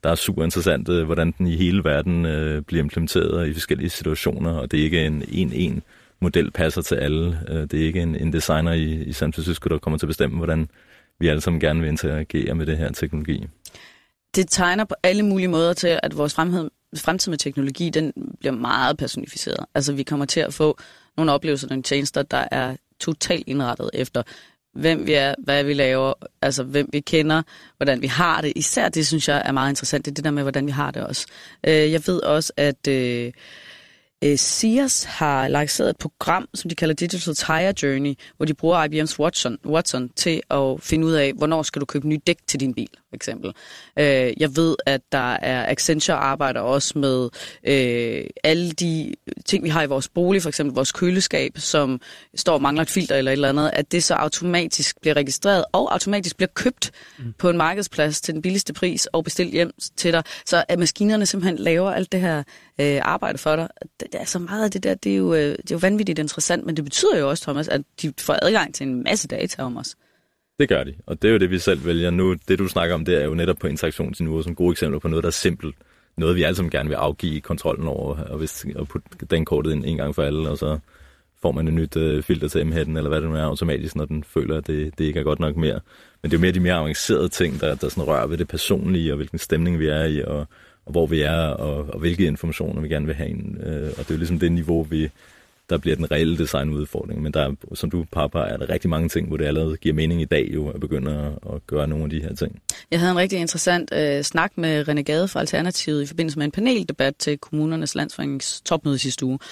der er super interessant, hvordan den i hele verden bliver implementeret i forskellige situationer, og det er ikke en model passer til alle. Det er ikke en designer i San Francisco, der kommer til at bestemme, hvordan vi alle sammen gerne vil interagere med det her teknologi. Det tegner på alle mulige måder til, at vores fremtid med teknologi, den bliver meget personificeret. Altså vi kommer til at få nogle oplevelser, nogle tjenester, der er totalt indrettet efter, hvem vi er, hvad vi laver, altså hvem vi kender, hvordan vi har det. Især det, synes jeg, er meget interessant. Det er det der med, hvordan vi har det også. Jeg ved også, at Sears har lanceret et program, som de kalder Digital Tire Journey, hvor de bruger IBM's Watson til at finde ud af, hvornår skal du købe nye dæk til din bil, for eksempel. Jeg ved, at der er Accenture arbejder også med alle de ting, vi har i vores bolig, for eksempel vores køleskab, som står og mangler et filter eller et eller andet, at det så automatisk bliver registreret og automatisk bliver købt på en markedsplads til den billigste pris og bestilt hjem til dig. Så at maskinerne simpelthen laver alt det her arbejde for dig. Det er så meget af det der, det er jo vanvittigt interessant, men det betyder jo også, Thomas, at de får adgang til en masse data om os. Det gør de, og det er jo det, vi selv vælger nu. Det, du snakker om, det er jo netop på interaktionsniveau som gode eksempler på noget, der er simpelt. Noget, vi alle sammen gerne vil afgive kontrollen over, og putte den kortet ind en gang for alle, og så får man et nyt filter til M-hætten, eller hvad det nu er, automatisk, når den føler, at det ikke er godt nok mere. Men det er jo mere de mere avancerede ting, der sådan rører ved det personlige, og hvilken stemning vi er i, og hvor vi er, og hvilke informationer vi gerne vil have. Og det er jo ligesom det niveau, der bliver den reelle designudfordring. Men der er, som du påpeger, er der rigtig mange ting, hvor det allerede giver mening i dag jo, at begynde at gøre nogle af de her ting. Jeg havde en rigtig interessant snak med René Gade fra Alternativet i forbindelse med en paneldebat til Kommunernes Landsforenings topmøde sidste uge.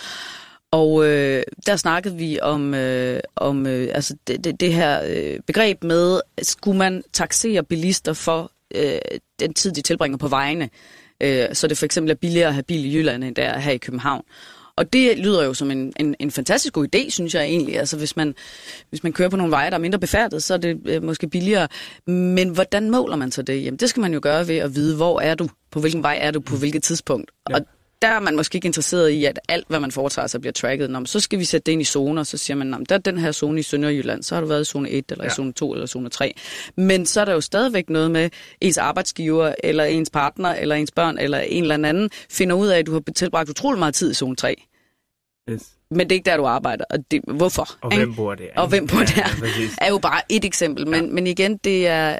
Og der snakkede vi om altså det her begreb med, skulle man taksere bilister for den tid, de tilbringer på vejene, så det for eksempel er billigere at have bil i Jylland, end det er her i København. Og det lyder jo som en fantastisk god idé, synes jeg egentlig. Altså hvis man kører på nogle veje, der er mindre befærdet, så er det måske billigere. Men hvordan måler man så det? Jamen det skal man jo gøre ved at vide, hvor er du, på hvilken vej er du, på hvilket tidspunkt. Ja. Og der er man måske ikke interesseret i, at alt, hvad man foretager sig, bliver tracket. Nå, så skal vi sætte det ind i zoner, så siger man, der er den her zone i Sønderjylland, så har du været i zone 1, eller i zone 2, eller zone 3. Men så er der jo stadigvæk noget med ens arbejdsgiver, eller ens partner, eller ens børn, eller en eller anden, finder ud af, at du har tilbragt utrolig meget tid i zone 3. Yes. Men det er ikke der, du arbejder. Og hvorfor? Og hvem bor der? Og hvem bor der? Er jo bare et eksempel. Men igen, det er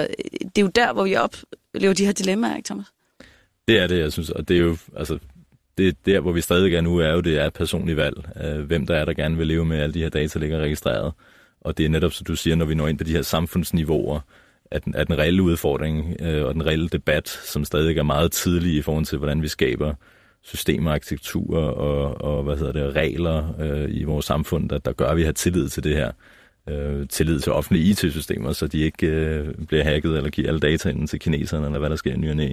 jo der, hvor vi oplever de her dilemmaer, ikke Thomas? Det er det, jeg synes. Og det er jo, altså, det er der, hvor vi stadig er nu, er jo, det er et personligt valg. Hvem der gerne vil leve med alle de her data, ligger registreret. Og det er netop, som du siger, når vi når ind på de her samfundsniveauer, at den reelle udfordring og den reelle debat, som stadig er meget tidlig i forhold til, hvordan vi skaber systemer, arkitektur og regler i vores samfund, der gør, at vi har tillid til det her. Tillid til offentlige IT-systemer, så de ikke bliver hacket eller giver alle data ind til kineserne, eller hvad der sker i ny og næ.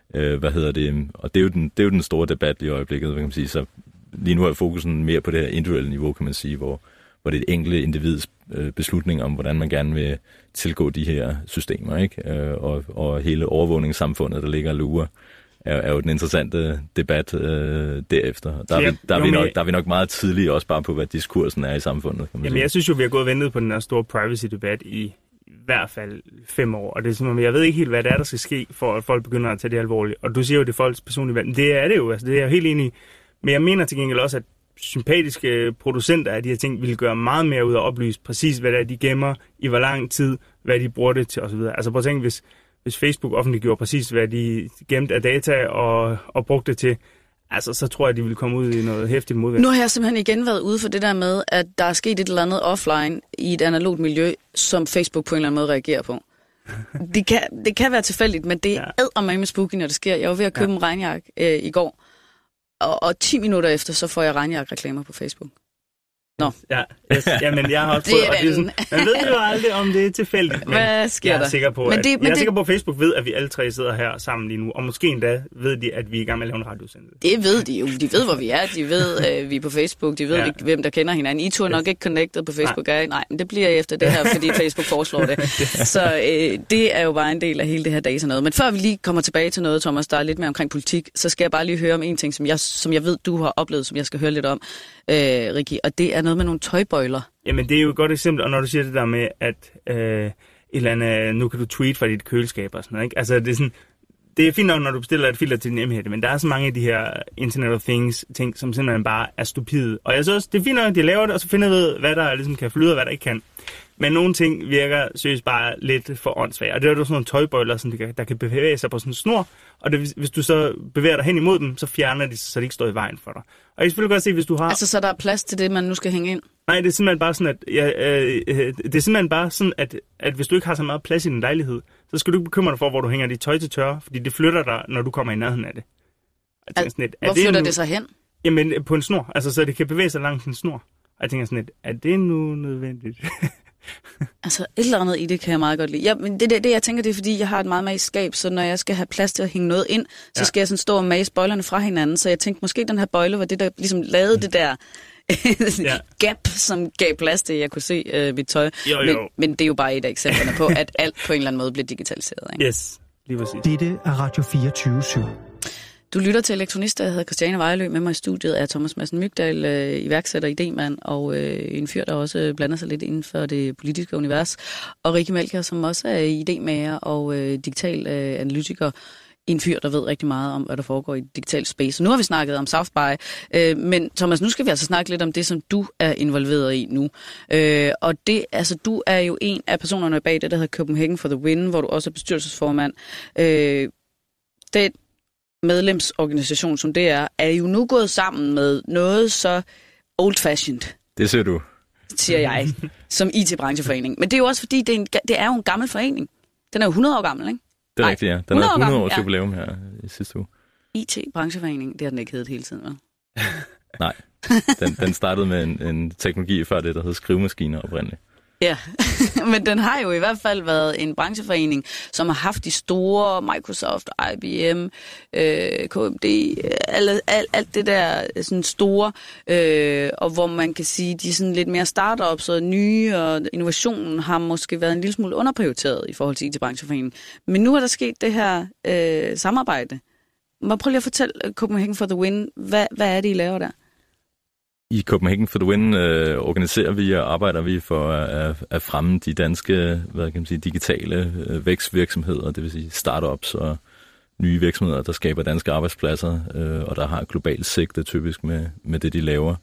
Og det er jo den store debat i øjeblikket, kan man sige. Så lige nu er fokusen mere på det her individuelle niveau, kan man sige, hvor det er et enkelt individs beslutning om, hvordan man gerne vil tilgå de her systemer, ikke? Og hele overvågningssamfundet, der ligger og lurer, er jo den interessante debat derefter. Der er vi nok meget tidlige også bare på, hvad diskursen er i samfundet. Jamen, jeg synes jo, vi har gået og ventet på den her store privacy-debat i hvert fald 5 år. Og det er som om, jeg ved ikke helt, hvad det er, der skal ske, for at folk begynder at tage det alvorligt. Og du siger jo, det er folks personlige valg. Det er det jo, altså det er jeg helt enig i. Men jeg mener til gengæld også, at sympatiske producenter af de her ting vil gøre meget mere ud af at oplyse præcis, hvad det er, de gemmer, i hvor lang tid, hvad de bruger det til osv. Altså prøv at tænke, hvis Facebook offentliggjorde præcis, hvad de gemte af data og brugte det til, altså så tror jeg, de vil komme ud i noget hæftigt modvægt. Nu har jeg simpelthen igen været ude for det der med, at der er sket et eller andet offline i et analogt miljø, som Facebook på en eller anden måde reagerer på. Det kan være tilfældigt, men det er eddermame spooky, når det sker. Jeg var ved at købe en regnjakke i går, og 10 minutter efter, så får jeg regnjakke-reklamer på Facebook. Nå. Ja, men jeg har også fået, og det er sådan, man ved jo aldrig, om det er tilfældigt, men hvad sker jeg er sikker på, sikker på, at Facebook ved, at vi alle tre sidder her sammen lige nu, og måske endda ved de, at vi er i gang med at lave en radiosendelse. Det ved de jo. De ved, hvor vi er. De ved, vi er på Facebook. De ved, hvem der kender hinanden. I to er nok ikke connected på Facebook. Nej, men det bliver efter det her, fordi Facebook foreslår det. Så det er jo bare en del af hele det her dag sådan noget. Men før vi lige kommer tilbage til noget, Thomas, der er lidt mere omkring politik, så skal jeg bare lige høre om en ting, som jeg ved, du har oplevet, som jeg skal høre lidt om, Ricky, og det er noget med nogle tøjbøjler. Jamen, det er jo et godt eksempel, og når du siger det der med, at et eller andet, nu kan du tweet fra dit køleskab og sådan noget, ikke? Altså, det er sådan, det er fint nok, når du bestiller et filter til din M-hætte, men der er så mange af de her Internet of Things ting, som simpelthen bare er stupide. Og jeg synes også, det er fint nok, at de laver det, og så finder vi ud, hvad der ligesom kan flyde, og hvad der ikke kan. Men nogle ting virker seriøst bare lidt for åndssvagt. Og det er jo sådan nogle tøjbøjler, der kan bevæge sig på sådan en snor, og hvis du så bevæger dig hen imod dem, så fjerner de, så de ikke står i vejen for dig. Og jeg kan selvfølgelig godt se, hvis du har... Altså, så der er plads til det, man nu skal hænge ind? Nej, det er simpelthen bare sådan, at hvis du ikke har så meget plads i din lejlighed, så skal du ikke bekymre dig for, hvor du hænger dit tøj til tørre, fordi det flytter dig, når du kommer i nærheden af det. Hvor flytter det så hen? Jamen, på en snor. Altså, så det kan bevæge sig langs en snor. Og jeg tænker sådan lidt, er det nu nødvendigt? Altså, et eller andet i det kan jeg meget godt lide. Ja, men det jeg tænker, det er, fordi jeg har et meget magisk skab, så når jeg skal have plads til at hænge noget ind, så skal jeg sådan stå og mase bøjlerne fra hinanden. Så jeg tænkte, måske den her bøjle var det, der ligesom lavede det der gap, som gav plads til, at jeg kunne se mit tøj. Jo. Men det er jo bare et af eksemplerne på, at alt på en eller anden måde bliver digitaliseret. Ikke? Yes, lige præcis. Dette er Radio 24/7. Du lytter til Elektronista. Jeg hedder Christiane Vejlø. Med mig i studiet er Thomas Madsen Mygdal, iværksætter, idémand og en fyr, der også blander sig lidt inden for det politiske univers. Og Rikke Melchior, som også er idémager og digital analytiker. En fyr, der ved rigtig meget om, hvad der foregår i digital space. Nu har vi snakket om South By, men Thomas, nu skal vi altså snakke lidt om det, som du er involveret i nu. Og det, altså, du er jo en af personerne bag det, der hedder Copenhagen for the Win, hvor du også er bestyrelsesformand. Den medlemsorganisation, som det er jo nu gået sammen med noget så old-fashioned. Det ser du. Siger jeg, som IT-brancheforening. Men det er jo også fordi, det er jo en gammel forening. Den er jo 100 år gammel, ikke? Det er rigtigt, ja. Den er 100 års jubilæum her i sidste uge. IT-brancheforening, det har den ikke heddet hele tiden, vel? Nej, den startede med en teknologi før det, der hed skrivemaskiner oprindeligt. Ja, men den har jo i hvert fald været en brancheforening, som har haft de store Microsoft, IBM, KMD, alt det der sådan store, og hvor man kan sige, de er sådan lidt mere startups og nye, og innovationen har måske været en lille smule underprioriteret i forhold til IT-brancheforeningen. Men nu er der sket det her samarbejde. Prøv lige at fortælle Copenhagen for the Win, hvad er det, I laver der? I Copenhagen for the Win organiserer vi og arbejder vi for at fremme de danske digitale vækstvirksomheder, det vil sige startups og nye virksomheder, der skaber danske arbejdspladser, og der har globalt sigte typisk med det, de laver.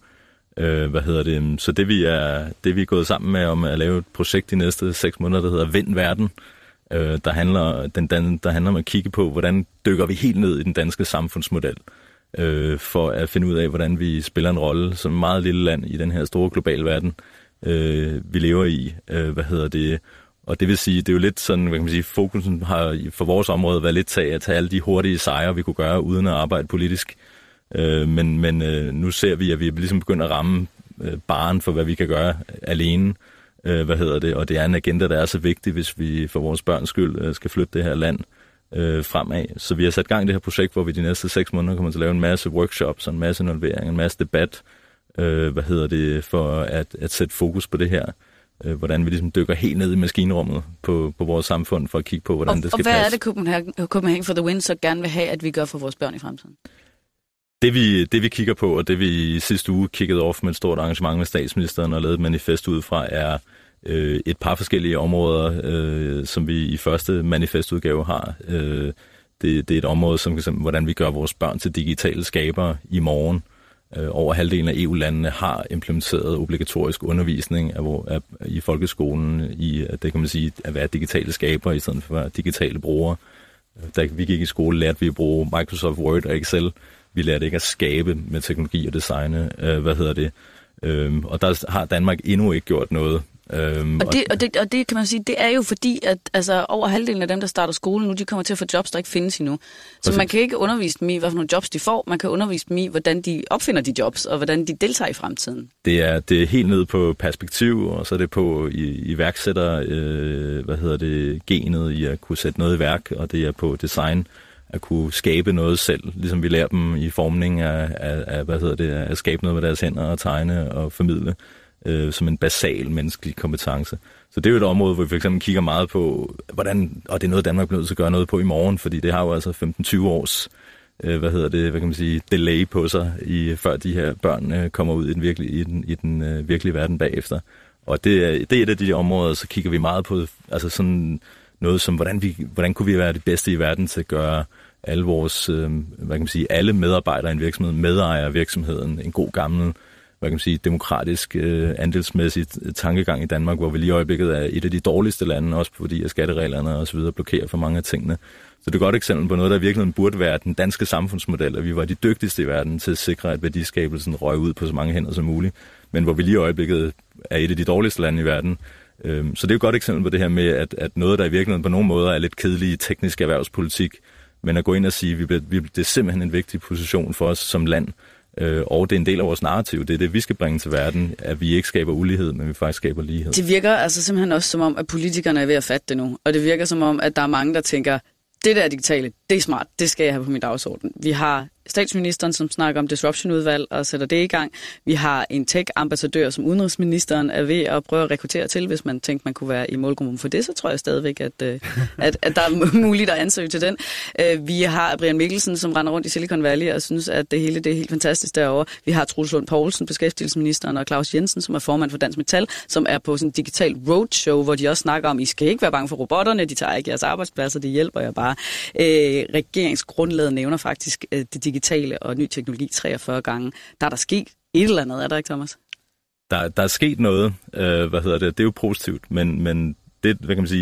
Så det vi er gået sammen med om at lave et projekt de næste 6 måneder, der hedder Vind Verden, der handler om at kigge på, hvordan dykker vi helt ned i den danske samfundsmodel, for at finde ud af, hvordan vi spiller en rolle som et meget lille land i den her store globale verden, vi lever i. Og det vil sige, det er jo lidt sådan, fokusen har for vores område været lidt at tage alle de hurtige sejre, vi kunne gøre, uden at arbejde politisk. Men nu ser vi, at vi ligesom begynder at ramme barren for, hvad vi kan gøre alene. Og det er en agenda, der er så vigtig, hvis vi for vores børns skyld skal flytte det her land fremad. Så vi har sat gang i det her projekt, hvor vi de næste 6 måneder kommer til at lave en masse workshops, en masse involvering, en masse debat, for at sætte fokus på det her. Hvordan vi ligesom dykker helt ned i maskinrummet på vores samfund, for at kigge på, hvordan det skal passe. Og hvad er det Copenhagen for the Win så gerne vil have, at vi gør for vores børn i fremtiden? Det vi kigger på, og det vi i sidste uge kiggede over med et stort arrangement med statsministeren og lavede et manifest ud fra, er et par forskellige områder, som vi i første manifestudgave har. Det er et område, som hvordan vi gør vores børn til digitale skabere i morgen. Over halvdelen af EU-landene har implementeret obligatorisk undervisning i folkeskolen i, det kan man sige, at være digitale skabere i stedet for at være digitale brugere. Da vi gik i skole, lærte vi at bruge Microsoft Word og Excel. Vi lærte ikke at skabe med teknologi og designe. Og der har Danmark endnu ikke gjort noget. Og det kan man sige, det er jo fordi, at altså, over halvdelen af dem, der starter skole nu, de kommer til at få jobs, der ikke findes endnu. Så man kan ikke undervise dem i, hvad for nogle jobs de får. Man kan undervise dem i, hvordan de opfinder de jobs, og hvordan de deltager i fremtiden. Det er helt ned på perspektiv, og så er det på iværksætter, genet i at kunne sætte noget i værk, og det er på design, at kunne skabe noget selv, ligesom vi lærer dem i formning at skabe noget med deres hænder og tegne og formidle. Som en basal menneskelig kompetence. Så det er jo et område, hvor vi for eksempel kigger meget på, hvordan, og det er noget, Danmark bliver nødt til at gøre noget på i morgen, fordi det har jo altså 15-20 års delay på sig, før de her børn kommer ud i den virkelige verden bagefter. Og det er et af de områder, så kigger vi meget på, altså sådan noget som, hvordan kunne vi være det bedste i verden til at gøre alle vores, alle medarbejdere i en virksomhed, medejere af virksomheden, en god gammel, demokratisk, andelsmæssig tankegang i Danmark, hvor vi lige i øjeblikket er et af de dårligste lande, også fordi skattereglerne og så videre blokerer for mange af tingene. Så det er et godt eksempel på noget, der virkelig burde være den danske samfundsmodel, at vi var de dygtigste i verden til at sikre, at værdiskabelsen røg ud på så mange hænder som muligt, men hvor vi lige i øjeblikket er et af de dårligste lande i verden. Så det er et godt eksempel på det her med, at noget, der i virkeligheden på nogle måder er lidt kedelig teknisk erhvervspolitik, men at gå ind og sige, at det er simpelthen en vigtig position for os som land, og det er en del af vores narrativ. Det er det, vi skal bringe til verden, at vi ikke skaber ulighed, men vi faktisk skaber lighed. Det virker altså simpelthen også som om, at politikerne er ved at fatte det nu, og det virker som om, at der er mange, der tænker, det der digitale, det er smart, det skal jeg have på min dagsorden. Vi har statsministeren, som snakker om disruption-udvalg og sætter det i gang. Vi har en tech-ambassadør, som udenrigsministeren er ved at prøve at rekruttere til. Hvis man tænkte, man kunne være i målgruppen for det, så tror jeg stadigvæk, at der er muligt at ansøge til den. Vi har Brian Mikkelsen, som render rundt i Silicon Valley og synes, at det hele det er helt fantastisk derovre. Vi har Troels Lund Poulsen, beskæftigelsesministeren, og Claus Jensen, som er formand for Dansk Metal, som er på sådan en digital roadshow, hvor de også snakker om, I skal ikke være bange for robotterne, de tager ikke jeres arbejdspladser, det hjælper jer bare. Regeringsgrundlaget nævner faktisk det digitale og ny teknologi 43 gange. Der er der sket et eller andet, er der ikke, Thomas? Der er sket noget, det er jo positivt, men det,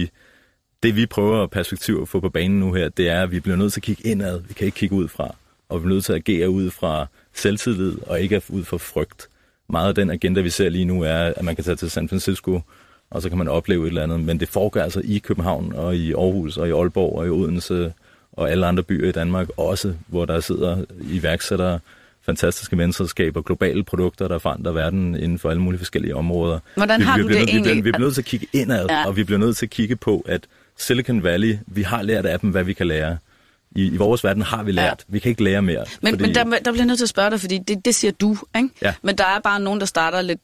det vi prøver at perspektiv at få på banen nu her, det er, at vi bliver nødt til at kigge indad, vi kan ikke kigge ud fra, og vi bliver nødt til at agere ud fra selvtillid, og ikke ud fra frygt. Meget af den agenda, vi ser lige nu, er, at man kan tage til San Francisco, og så kan man opleve et eller andet, men det foregår altså i København, og i Aarhus, og i Aalborg, og i Odense, og alle andre byer i Danmark også, hvor der sidder iværksættere, fantastiske menneskerskaber, globale produkter, der forandrer verden inden for alle mulige forskellige områder. Hvordan har du det egentlig? Vi bliver nødt til at kigge indad, og vi bliver nødt til at kigge på, at Silicon Valley, vi har lært af dem, hvad vi kan lære. I vores verden har vi lært. Vi kan ikke lære mere. Men der bliver jeg nødt til at spørge dig, fordi det siger du, ikke? Ja. Men der er bare nogen, der starter lidt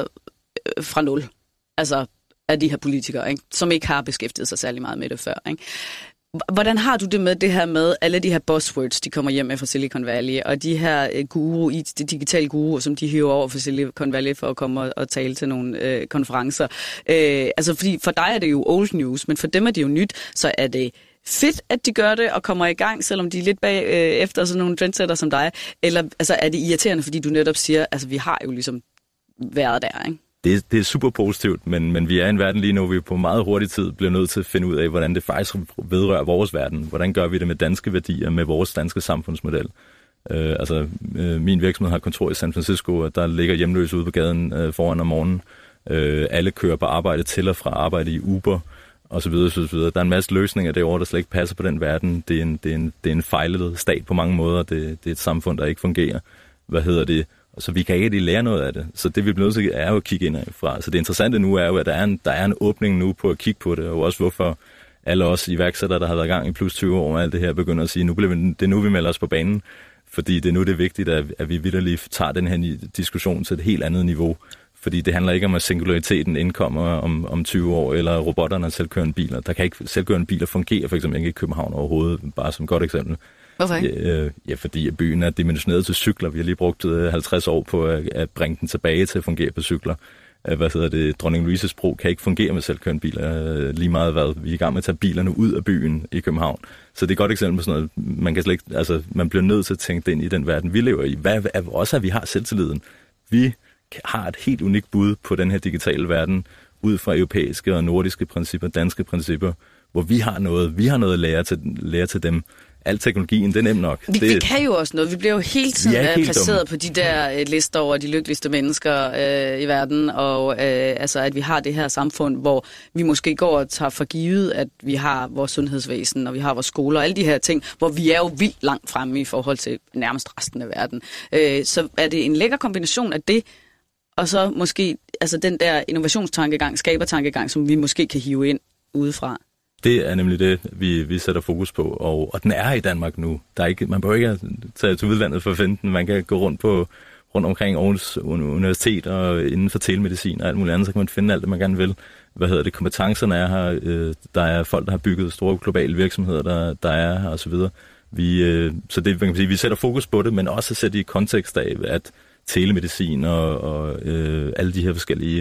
fra nul. Altså af de her politikere, ikke? Som ikke har beskæftiget sig særlig meget med det før, ikke? Hvordan har du det med det her med alle de her buzzwords, de kommer hjem med fra Silicon Valley, og de her de digitale guruer, som de hiver over fra Silicon Valley for at komme og tale til nogle konferencer? Fordi for dig er det jo old news, men for dem er det jo nyt, så er det fedt, at de gør det og kommer i gang, selvom de er lidt bag efter sådan nogle trendsetter som dig, eller er det irriterende, fordi du netop siger, vi har jo ligesom været der, ikke? Det er super positivt, men vi er i en verden lige nu, hvor vi på meget hurtig tid bliver nødt til at finde ud af, hvordan det faktisk vedrører vores verden. Hvordan gør vi det med danske værdier, med vores danske samfundsmodel? Min virksomhed har kontor i San Francisco, og der ligger hjemløse ude på gaden foran om morgenen. Alle kører på arbejde til og fra arbejde i Uber, og så videre, så videre. Der er en masse løsninger derovre, der slet ikke passer på den verden. Det er en fejlet stat på mange måder. Det er et samfund, der ikke fungerer. Så vi kan ikke lære noget af det. Så det vi bliver nødt til er jo at kigge indad. Så det interessante nu er jo, at der er en åbning nu på at kigge på det, og også hvorfor alle os iværksættere, der har været i gang i plus 20 år og alt det her, begynder at sige, det er nu, vi melder os på banen. Fordi det er nu, det er vigtigt, at vi vitterligt tager den her diskussion til et helt andet niveau. Fordi det handler ikke om, at singulariteten indkommer om 20 år, eller robotterne og selvkørende biler. Der kan ikke selvkørende biler fungere, for eksempel ikke i København overhovedet, bare som et godt eksempel. Hvorfor ikke? Fordi byen er dimensioneret til cykler. Vi har lige brugt 50 år på at bringe den tilbage til at fungere på cykler. Dronning Louises Bro kan ikke fungere med selvkørende biler lige meget hvad. Vi er i gang med at tage bilerne ud af byen i København. Så det er et godt eksempel på sådan noget. Man bliver nødt til at tænke det ind i den verden, vi lever i. Også at vi har selvtilliden. Vi har et helt unikt bud på den her digitale verden, ud fra europæiske og nordiske principper, danske principper, hvor vi har noget at lære til dem. Al teknologien, det er nemt nok. Vi kan jo også noget. Vi bliver jo hele tiden placeret på de der lister over de lykkeligste mennesker i verden, og at vi har det her samfund, hvor vi måske går og tager for givet, at vi har vores sundhedsvæsen, og vi har vores skoler, og alle de her ting, hvor vi er jo vildt langt fremme i forhold til nærmest resten af verden. Så er det en lækker kombination af det, og så måske den der innovationstankegang, skabertankegang, som vi måske kan hive ind udefra. Det er nemlig det, vi sætter fokus på, og den er i Danmark nu. Man behøver ikke at tage til udlandet for at finde den. Man kan gå rundt omkring Aarhus Universitet og inden for telemedicin og alt muligt andet, så kan man finde alt det, man gerne vil. Kompetencerne er her. Der er folk, der har bygget store globale virksomheder, der er her osv. Så det, man kan sige, vi sætter fokus på det, men også sætter i kontekst af, at telemedicin og alle de her forskellige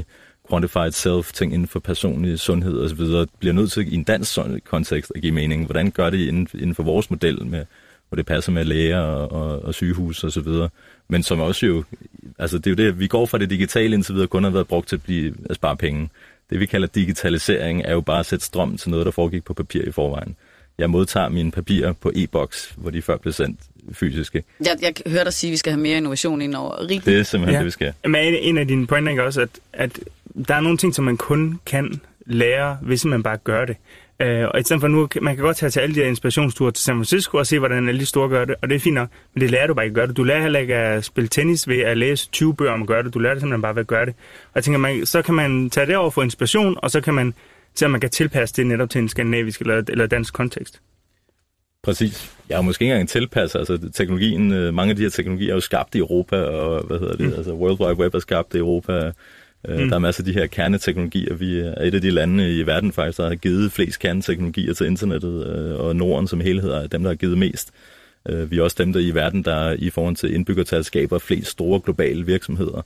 quantified self, ting inden for personlig sundhed osv., bliver nødt til i en dansk kontekst at give mening. Hvordan gør det inden for vores model, hvor det passer med læger og sygehus osv., men som også jo, altså det er jo det, vi går fra det digitale indtil videre, kun har været brugt til at spare penge. Det vi kalder digitalisering er jo bare at sætte strøm til noget, der foregik på papir i forvejen. Jeg modtager mine papirer på e-boks, hvor de før blev sendt fysiske. Jeg hører dig sige, at vi skal have mere innovation ind over Rikke. Det er simpelthen det, vi skal. Men en af dine pointer er også, at der er nogle ting, som man kun kan lære, hvis man bare gør det. Og i stedet for nu, man kan godt tage til alle de her inspirationsture til San Francisco og se, hvordan alle de store gør det, og det er fint nok, men det lærer du bare ikke at gøre det. Du lærer heller ikke at spille tennis ved at læse 20 bøger om at gøre det. Du lærer det simpelthen bare ved at gøre det. Og jeg tænker, så kan man tage det over for inspiration, og så kan man se, om man kan tilpasse det netop til en skandinavisk eller dansk kontekst. Præcis. Jeg har måske ikke engang tilpasset, altså teknologien, mange af de her teknologier er jo skabt i Europa, og altså World Wide Web er skabt i Europa. Der er masser af de her kerneteknologier. Vi er et af de lande i verden faktisk, der har givet flest kerneteknologier til internettet, og Norden som helhed er dem, der har givet mest. Vi er også dem, der i verden, der i forhold til indbyggertal skaber flest store globale virksomheder.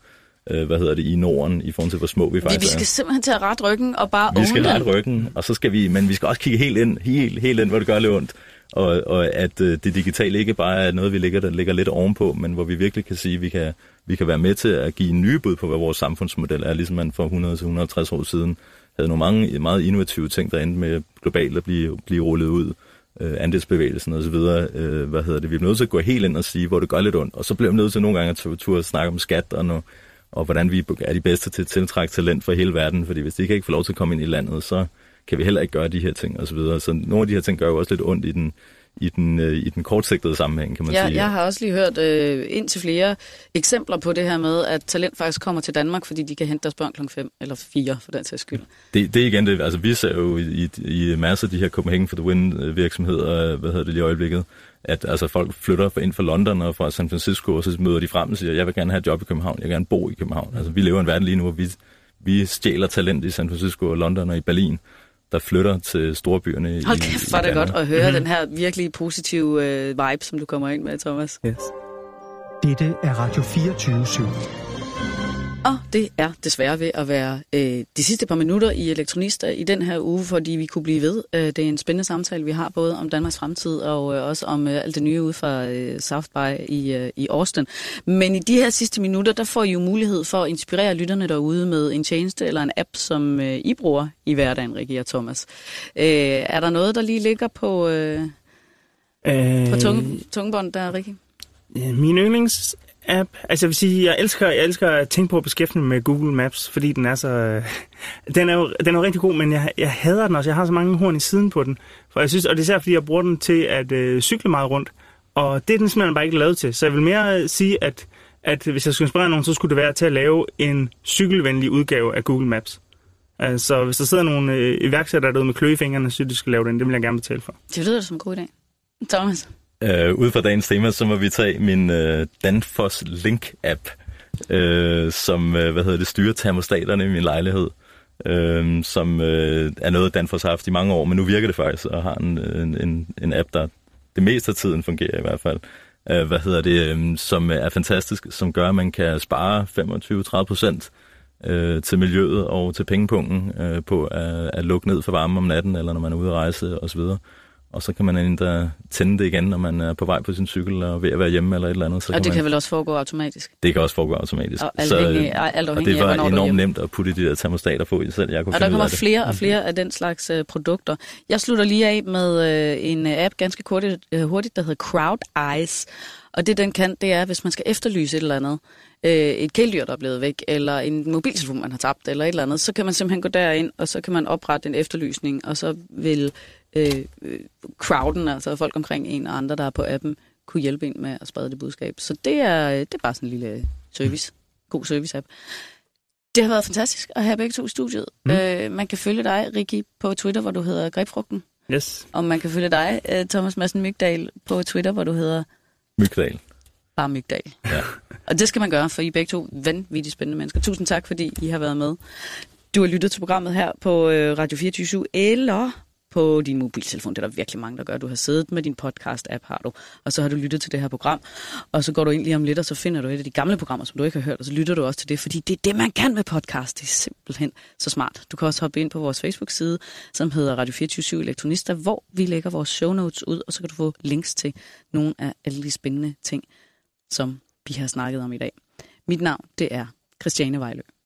I Norden, i forhold til hvor små vi faktisk er. Vi skal simpelthen til at rette ryggen og bare vi skal rette ryggen, og så skal men vi skal også kigge helt ind, hvor det gør lidt ondt. Og at det digitale ikke bare er noget, der ligger lidt ovenpå, men hvor vi virkelig kan sige, at vi kan være med til at give nye bud på, hvad vores samfundsmodel er, ligesom man for 100 til 150 år siden havde nogle mange meget innovative ting, der endte med globalt at blive rullet ud. Andelsbevægelsen og så videre. Vi er nødt til at gå helt ind og sige, hvor det gør lidt ondt. Og så bliver vi nødt til nogle gange at snakke om skat og hvordan vi er de bedste til at tiltrække talent for hele verden, fordi hvis de ikke får lov til at komme ind i landet, så kan vi heller ikke gøre de her ting og så videre. Så nogle af de her ting gør jo også lidt ondt i den kortsigtede sammenhæng, kan man sige. Jeg har også lige hørt indtil flere eksempler på det her med, at talent faktisk kommer til Danmark, fordi de kan hente deres børn 5 eller 4 for den sags skyld. Det er igen det. Altså vi ser jo i masser af de her Copenhagen for the Win virksomheder, lige i øjeblikket, at altså folk flytter ind fra London og fra San Francisco, og så møder de frem og siger, jeg vil gerne have et job i København, jeg vil gerne bo i København. Altså vi lever i en verden lige nu, hvor vi stjæler talent i San Francisco og London og i Berlin, der flytter til storbyerne. Hold kæft, var det godt at høre den her virkelig positive vibe, som du kommer ind med, Thomas. Yes. Dette er Radio 24/7. Og det er desværre ved at være de sidste par minutter i Elektronista i den her uge, fordi vi kunne blive ved. Det er en spændende samtale, vi har både om Danmarks fremtid og også om alt det nye ude fra South by i Austin. Men i de her sidste minutter, der får I jo mulighed for at inspirere lytterne derude med en tjeneste eller en app, som I bruger i hverdagen, Rikke og Thomas. Er der noget, der lige ligger på tungebånd der, Rikke? Min yndlings app. Altså jeg vil sige, jeg elsker at tænke på at beskæftige mig med Google Maps, fordi den er så den er jo rigtig god, men jeg hader den også. Jeg har så mange horn i siden på den. For jeg synes, og det er især fordi jeg bruger den til at cykle meget rundt, og det er den simpelthen bare ikke lavet til. Så jeg vil mere sige, at hvis jeg skulle inspirere nogen, så skulle det være til at lave en cykelvenlig udgave af Google Maps. Altså hvis der sidder nogle iværksættere derude med klø i fingrene, så de skal lave den, det vil jeg gerne betale for. Det lyder som en god idé. Thomas? Ud fra dagens tema, så må vi tage min Danfoss Link-app, som styrer termostaterne i min lejlighed, som er noget, Danfoss har haft i mange år, men nu virker det faktisk, og har en app, der det meste af tiden fungerer i hvert fald. Som er fantastisk, som gør, at man kan spare 25-30% til miljøet og til pengepungen på at lukke ned for varme om natten, eller når man er ude at rejse osv. Og så kan man endda tænde det igen, når man er på vej på sin cykel og ved at være hjemme eller et eller andet. Så og det kan vel også foregå automatisk? Det kan også foregå automatisk. Og alt afhængig og det var enormt nemt at putte de der termostater på, selv jeg kunne og der kommer flere og flere af den slags produkter. Jeg slutter lige af med en app ganske hurtigt, der hedder Crowd Eyes. Og det den kan, det er, hvis man skal efterlyse et eller andet, et kæledyr, der er blevet væk, eller en mobiltelefon, man har tabt, eller et eller andet, så kan man simpelthen gå derind, og så kan man oprette en efterlysning, og så vil crowden, altså folk omkring en og andre, der er på appen, kunne hjælpe en med at sprede det budskab. Så det er bare sådan en lille service. God service-app. Det har været fantastisk at have begge to i studiet. Man kan følge dig, Rikke, på Twitter, hvor du hedder Grebfrugten. Yes. Og man kan følge dig, Thomas Madsen Mygdal, på Twitter, hvor du hedder Mygdal. Bare Mygdal. Ja. Og det skal man gøre, for I begge to vanvittigt spændende mennesker. Tusind tak, fordi I har været med. Du har lyttet til programmet her på Radio 24/7 eller på din mobiltelefon. Det er der virkelig mange, der gør. Du har siddet med din podcast-app, har du, og så har du lyttet til det her program, og så går du ind lige om lidt, og så finder du et af de gamle programmer, som du ikke har hørt, og så lytter du også til det, fordi det er det, man kan med podcast. Det er simpelthen så smart. Du kan også hoppe ind på vores Facebook-side, som hedder Radio 24/7 Elektronista, hvor vi lægger vores show notes ud, og så kan du få links til nogle af alle de spændende ting, som vi har snakket om i dag. Mit navn, det er Christiane Vejlø.